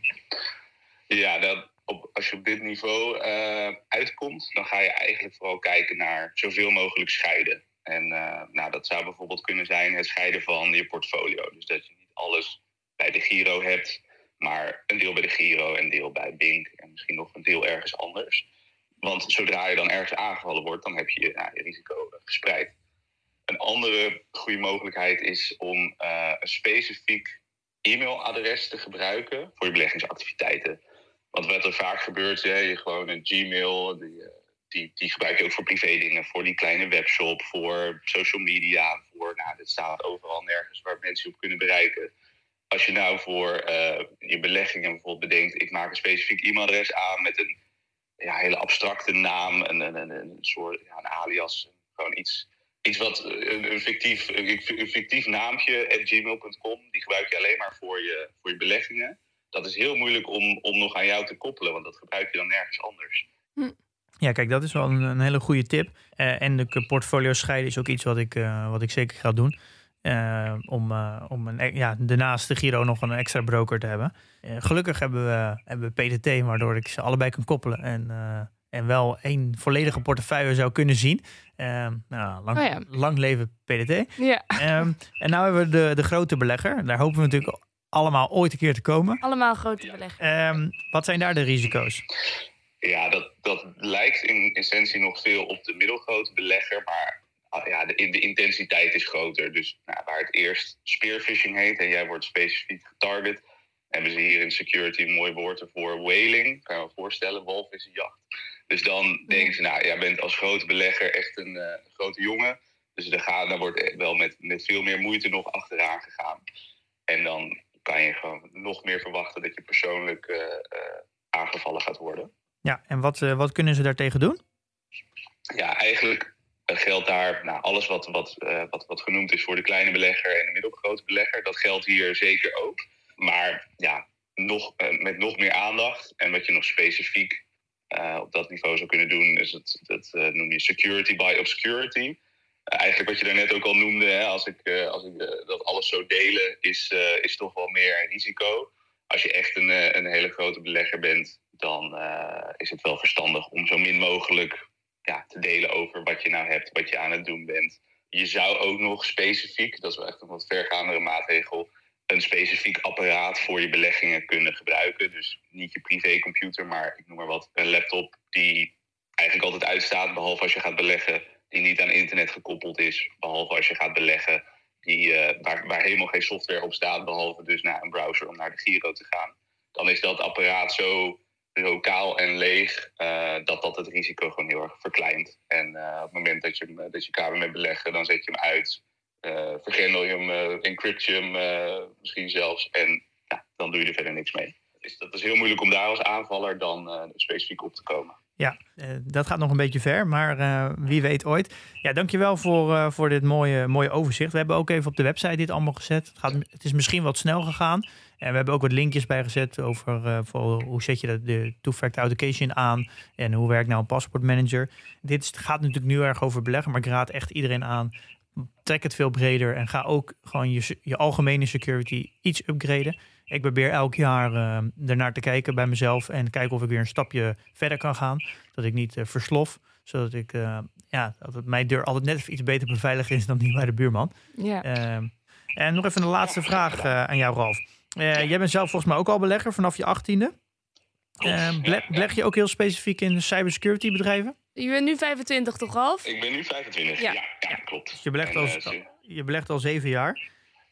Ja, dat, op, als je op dit niveau uh, uitkomt, dan ga je eigenlijk vooral kijken naar zoveel mogelijk scheiden. En uh, nou, dat zou bijvoorbeeld kunnen zijn het scheiden van je portfolio. Dus dat je niet alles bij de Giro hebt, maar een deel bij de Giro, een deel bij Bink en misschien nog een deel ergens anders. Want zodra je dan ergens aangevallen wordt, dan heb je nou, je risico gespreid. Een andere goede mogelijkheid is om uh, een specifiek e-mailadres te gebruiken voor je beleggingsactiviteiten. Want wat er vaak gebeurt, hè, je gewoon een Gmail, die, die, die gebruik je ook voor privé dingen, voor die kleine webshop, voor social media, voor, nou, dit staat overal nergens waar mensen je op kunnen bereiken. Als je nou voor uh, je beleggingen bijvoorbeeld bedenkt, ik maak een specifiek e-mailadres aan met een ja, hele abstracte naam, een, een, een, een soort ja, een alias, gewoon iets, iets wat een, een, fictief, een fictief naampje at gmail punt com, die gebruik je alleen maar voor je, voor je beleggingen. Dat is heel moeilijk om, om nog aan jou te koppelen, want dat gebruik je dan nergens anders. Hm. Ja, kijk, dat is wel een, een hele goede tip. Uh, en de portfolio scheiden is ook iets wat ik, uh, wat ik zeker ga doen. Uh, om uh, om een, ja, daarnaast de Giro nog een extra broker te hebben. Uh, gelukkig hebben we, hebben we P D T, waardoor ik ze allebei kan koppelen. En, uh, en wel één volledige portefeuille zou kunnen zien. Uh, nou, lang, oh ja. lang leven P D T. Ja. Um, en nou hebben we de, de grote belegger. Daar hopen we natuurlijk allemaal ooit een keer te komen. Allemaal grote belegger. Um, wat zijn daar de risico's? Ja, dat, dat lijkt in essentie nog veel op de middelgrote belegger, maar ja, de, de intensiteit is groter. Dus nou, waar het eerst spearfishing heet en jij wordt specifiek getarget, hebben ze hier in security een mooi woord ervoor, whaling. Kan je me voorstellen, walvissenjacht. Dus dan denken ze, nou, jij bent als grote belegger echt een uh, grote jongen. Dus er gaan, dan wordt wel met, met veel meer moeite nog achteraan gegaan. En dan kan je gewoon nog meer verwachten dat je persoonlijk uh, uh, aangevallen gaat worden. Ja, en wat, uh, wat kunnen ze daartegen doen? Ja, eigenlijk geldt daar nou, alles wat, wat, uh, wat, wat genoemd is voor de kleine belegger en de middelgrote belegger. Dat geldt hier zeker ook. Maar ja, nog, uh, met nog meer aandacht en wat je nog specifiek uh, op dat niveau zou kunnen doen, is het, dat uh, noem je security by obscurity. Uh, eigenlijk wat je daarnet ook al noemde, hè, als ik, uh, als ik uh, dat alles zou delen, is, uh, is toch wel meer een risico. Als je echt een, uh, een hele grote belegger bent, dan uh, is het wel verstandig om zo min mogelijk ja, te delen over wat je nou hebt, wat je aan het doen bent. Je zou ook nog specifiek, dat is wel echt een wat vergaandere maatregel, een specifiek apparaat voor je beleggingen kunnen gebruiken. Dus niet je privécomputer, maar ik noem maar wat, een laptop die eigenlijk altijd uitstaat, behalve als je gaat beleggen, die niet aan internet gekoppeld is, behalve als je gaat beleggen, die, uh, waar, waar helemaal geen software op staat, behalve dus naar een browser om naar de Giro te gaan. Dan is dat apparaat zo lokaal en leeg, uh, dat dat het risico gewoon heel erg verkleint. En uh, op het moment dat je, hem, dat je klaar bent met beleggen, dan zet je hem uit. Uh, vergrendel je hem, uh, encrypt je hem uh, misschien zelfs. En ja, dan doe je er verder niks mee. Dus dat is heel moeilijk om daar als aanvaller dan uh, specifiek op te komen. Ja, uh, dat gaat nog een beetje ver, maar uh, wie weet ooit. Ja, dankjewel voor, uh, voor dit mooie, mooie overzicht. We hebben ook even op de website dit allemaal gezet. Het, gaat, het is misschien wat snel gegaan. En we hebben ook wat linkjes bij gezet over uh, voor hoe zet je de two-factor authentication aan en hoe werkt nou een paspoortmanager. Dit gaat natuurlijk nu erg over beleggen, maar ik raad echt iedereen aan. Trek het veel breder en ga ook gewoon je, je algemene security iets upgraden. Ik probeer elk jaar uh, ernaar te kijken bij mezelf en kijken of ik weer een stapje verder kan gaan. Dat ik niet uh, verslof, zodat ik uh, ja, dat het mijn deur altijd net even iets beter beveiligd is dan die bij de buurman. Ja. Uh, en nog even een laatste vraag uh, aan jou, Ralf. Uh, jij bent zelf volgens mij ook al belegger vanaf je achttiende. Uh, beleg, beleg je ook heel specifiek in cybersecurity bedrijven? Je bent nu vijfentwintig, toch, Ralf? Ik ben nu vijfentwintig, ja, ja, ja klopt. Dus je belegt, al, uh, je belegt al zeven jaar?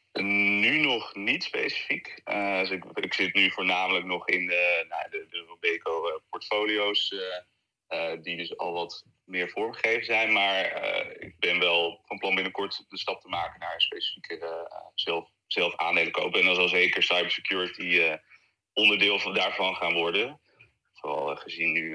Nu nog niet specifiek. Uh, dus ik, ik zit nu voornamelijk nog in de, nou, de, de Robeco uh, portfolio's, uh, uh, die dus al wat meer vormgegeven zijn. Maar uh, ik ben wel van plan binnenkort de stap te maken naar een specifieke uh, zelf, zelf aandelen kopen. En dan zal zeker cybersecurity uh, onderdeel van, daarvan gaan worden. Vooral uh, gezien nu uh,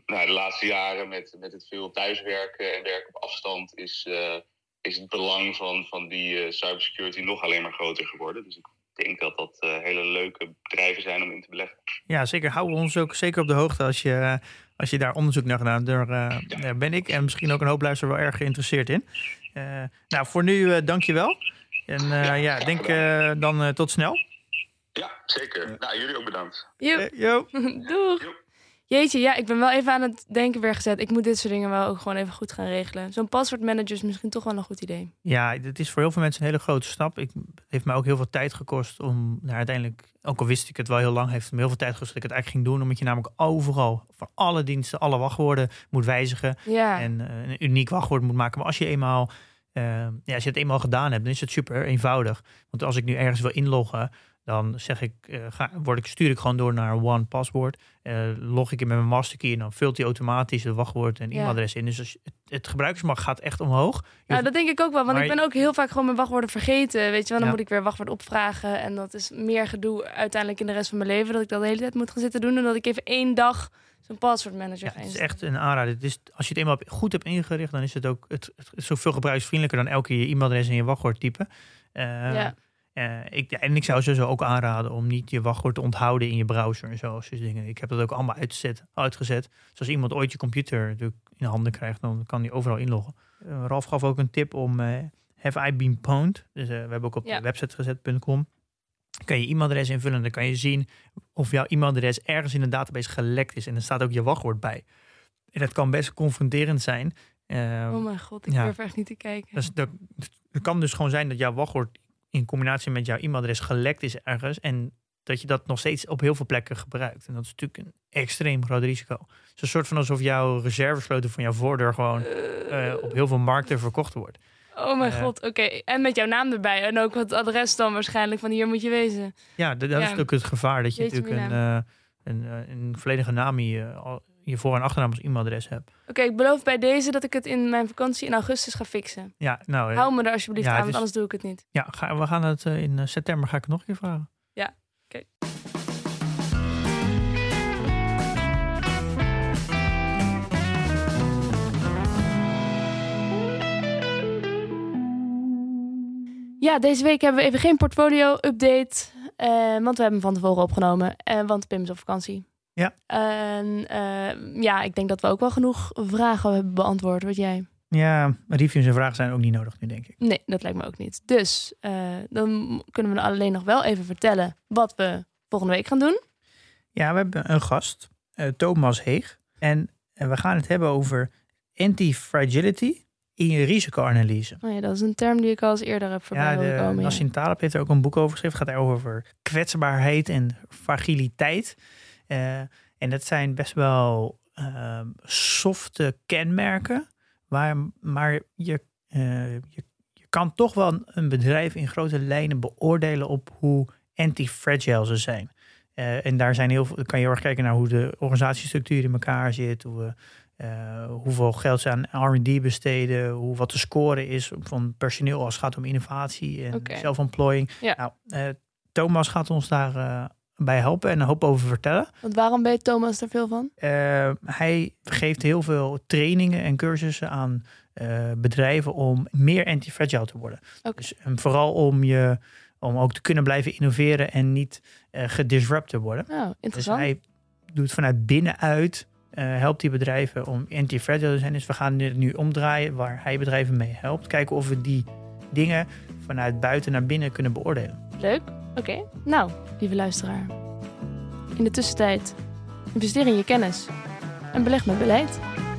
nou, de laatste jaren met, met het veel thuiswerken en werken op afstand is, uh, is het belang van, van die uh, cybersecurity nog alleen maar groter geworden. Dus ik denk dat dat uh, hele leuke bedrijven zijn om in te beleggen. Ja, zeker. Hou ons ook zeker op de hoogte als je, als je daar onderzoek naar gedaan hebt. Daar, uh, ja. daar ben ik en misschien ook een hoop luisteraars wel erg geïnteresseerd in. Uh, nou, voor nu uh, dank je wel. En uh, ja, ja denk uh, dan uh, tot snel. Ja, zeker. Nou, jullie ook bedankt. Jo. Uh, yo. Doeg. Jo. Jeetje, ja, ik ben wel even aan het denken weer gezet. Ik moet dit soort dingen wel ook gewoon even goed gaan regelen. Zo'n paswoordmanager is misschien toch wel een goed idee. Ja, het is voor heel veel mensen een hele grote stap. Ik, het heeft mij ook heel veel tijd gekost om nou, uiteindelijk, ook al wist ik het wel heel lang, heeft het me heel veel tijd gekost dat ik het eigenlijk ging doen. Omdat je namelijk overal, voor alle diensten, alle wachtwoorden moet wijzigen. Ja. En uh, een uniek wachtwoord moet maken. Maar als je eenmaal, uh, ja, als je het eenmaal gedaan hebt, dan is het super eenvoudig. Want als ik nu ergens wil inloggen, dan zeg ik, uh, ga, word ik, stuur ik gewoon door naar One Password. Uh, log ik in met mijn masterkey en dan vult hij automatisch het wachtwoord en e-mailadres ja. in. Dus als, het, het gebruikersgemak gaat echt omhoog. Je nou, dat denk ik ook wel. Want maar, ik ben ook heel vaak gewoon mijn wachtwoorden vergeten. Weet je wel, dan ja. moet ik weer wachtwoord opvragen. En dat is meer gedoe uiteindelijk in de rest van mijn leven. Dat ik dat de hele tijd moet gaan zitten doen. En dat ik even één dag zo'n passwordmanager ja, ga het is instellen. echt een aanrader. Het is, als je het eenmaal goed hebt ingericht, dan is het ook het, het is zoveel gebruiksvriendelijker dan elke keer je e-mailadres en je wachtwoord typen. Uh, ja. Uh, ik, ja, en ik zou sowieso ook aanraden om niet je wachtwoord te onthouden in je browser en zo. Dus dingen. Ik heb dat ook allemaal uitgezet, uitgezet. Dus als iemand ooit je computer natuurlijk in handen krijgt, dan kan die overal inloggen. Uh, Ralf gaf ook een tip om uh, Have I Been Pwned? Dus uh, we hebben ook op ja. de website gezet punt com. Kan je e-mailadres invullen en dan kan je zien of jouw e-mailadres ergens in een database gelekt is. En er staat ook je wachtwoord bij. En dat kan best confronterend zijn. Uh, oh mijn god, ik ja. durf echt niet te kijken. Dus dat, het kan dus gewoon zijn dat jouw wachtwoord in combinatie met jouw e-mailadres gelekt is ergens. En dat je dat nog steeds op heel veel plekken gebruikt. En dat is natuurlijk een extreem groot risico. Het is een soort van alsof jouw reservesleutel van jouw voordeur gewoon uh, op heel veel markten verkocht wordt. Oh mijn uh, god, oké. Okay. En met jouw naam erbij. En ook het adres dan waarschijnlijk van hier moet je wezen. Ja, dat, dat ja. is ook het gevaar. Dat je Weet natuurlijk je een, uh, een, uh, een volledige naam je, je voor- en achternaam als e-mailadres hebt. Oké, okay, ik beloof bij deze dat ik het in mijn vakantie in augustus ga fixen. Ja, nou, hou me er alsjeblieft ja, aan, want dus, anders doe ik het niet. Ja, ga, we gaan het uh, in september ga ik het nog een keer vragen. Ja, oké. Okay. Ja, deze week hebben we even geen portfolio-update, uh, want we hebben hem van tevoren opgenomen, uh, want Pim is op vakantie. Ja. En uh, ja, ik denk dat we ook wel genoeg vragen hebben beantwoord. Wat jij? Ja, reviews en vragen zijn ook niet nodig nu, denk ik. Nee, dat lijkt me ook niet. Dus uh, dan kunnen we alleen nog wel even vertellen wat we volgende week gaan doen. Ja, we hebben een gast, uh, Thomas Heeg. En uh, we gaan het hebben over anti-fragility in je risicoanalyse. Oh ja, dat is een term die ik al eens eerder heb voorbij ja, horen komen. Ja, Nassim Taleb heeft er ook een boek over geschreven. Het gaat over kwetsbaarheid en fragiliteit. Uh, en dat zijn best wel uh, softe kenmerken. Waar, maar je, uh, je, je kan toch wel een bedrijf in grote lijnen beoordelen op hoe anti-fragile ze zijn. Uh, en daar zijn heel veel, kan je heel erg kijken naar hoe de organisatiestructuur in elkaar zit. Hoe we, uh, hoeveel geld ze aan R en D besteden. Hoe, wat de score is van personeel als het gaat om innovatie en okay. zelfontplooiing. Ja. Nou, uh, Thomas gaat ons daar uh, bij helpen en een hoop over vertellen. Want waarom weet Thomas er veel van? Uh, hij geeft heel veel trainingen en cursussen aan uh, bedrijven om meer anti-fragile te worden. Okay. Dus um, vooral om je om ook te kunnen blijven innoveren en niet uh, gedisrupt te worden. Oh, interessant. Dus hij doet vanuit binnenuit, uh, helpt die bedrijven om anti-fragile te zijn. Dus we gaan dit nu omdraaien waar hij bedrijven mee helpt. Kijken of we die dingen vanuit buiten naar binnen kunnen beoordelen. Leuk. Oké. Okay. Nou, lieve luisteraar. In de tussentijd investeer in je kennis en beleg met beleid.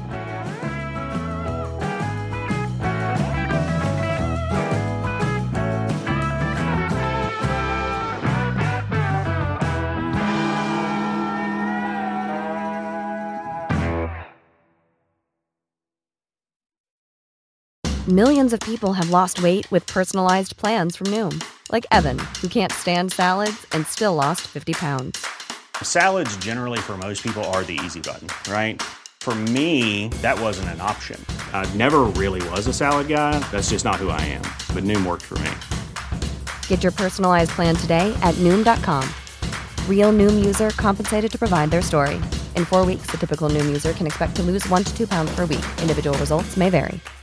Millions of people have lost weight with personalized plans from Noom. Like Evan, who can't stand salads and still lost fifty pounds. Salads generally for most people are the easy button, right? For me, that wasn't an option. I never really was a salad guy. That's just not who I am. But Noom worked for me. Get your personalized plan today at Noom dot com. Real Noom user compensated to provide their story. In four weeks, the typical Noom user can expect to lose one to two pounds per week. Individual results may vary.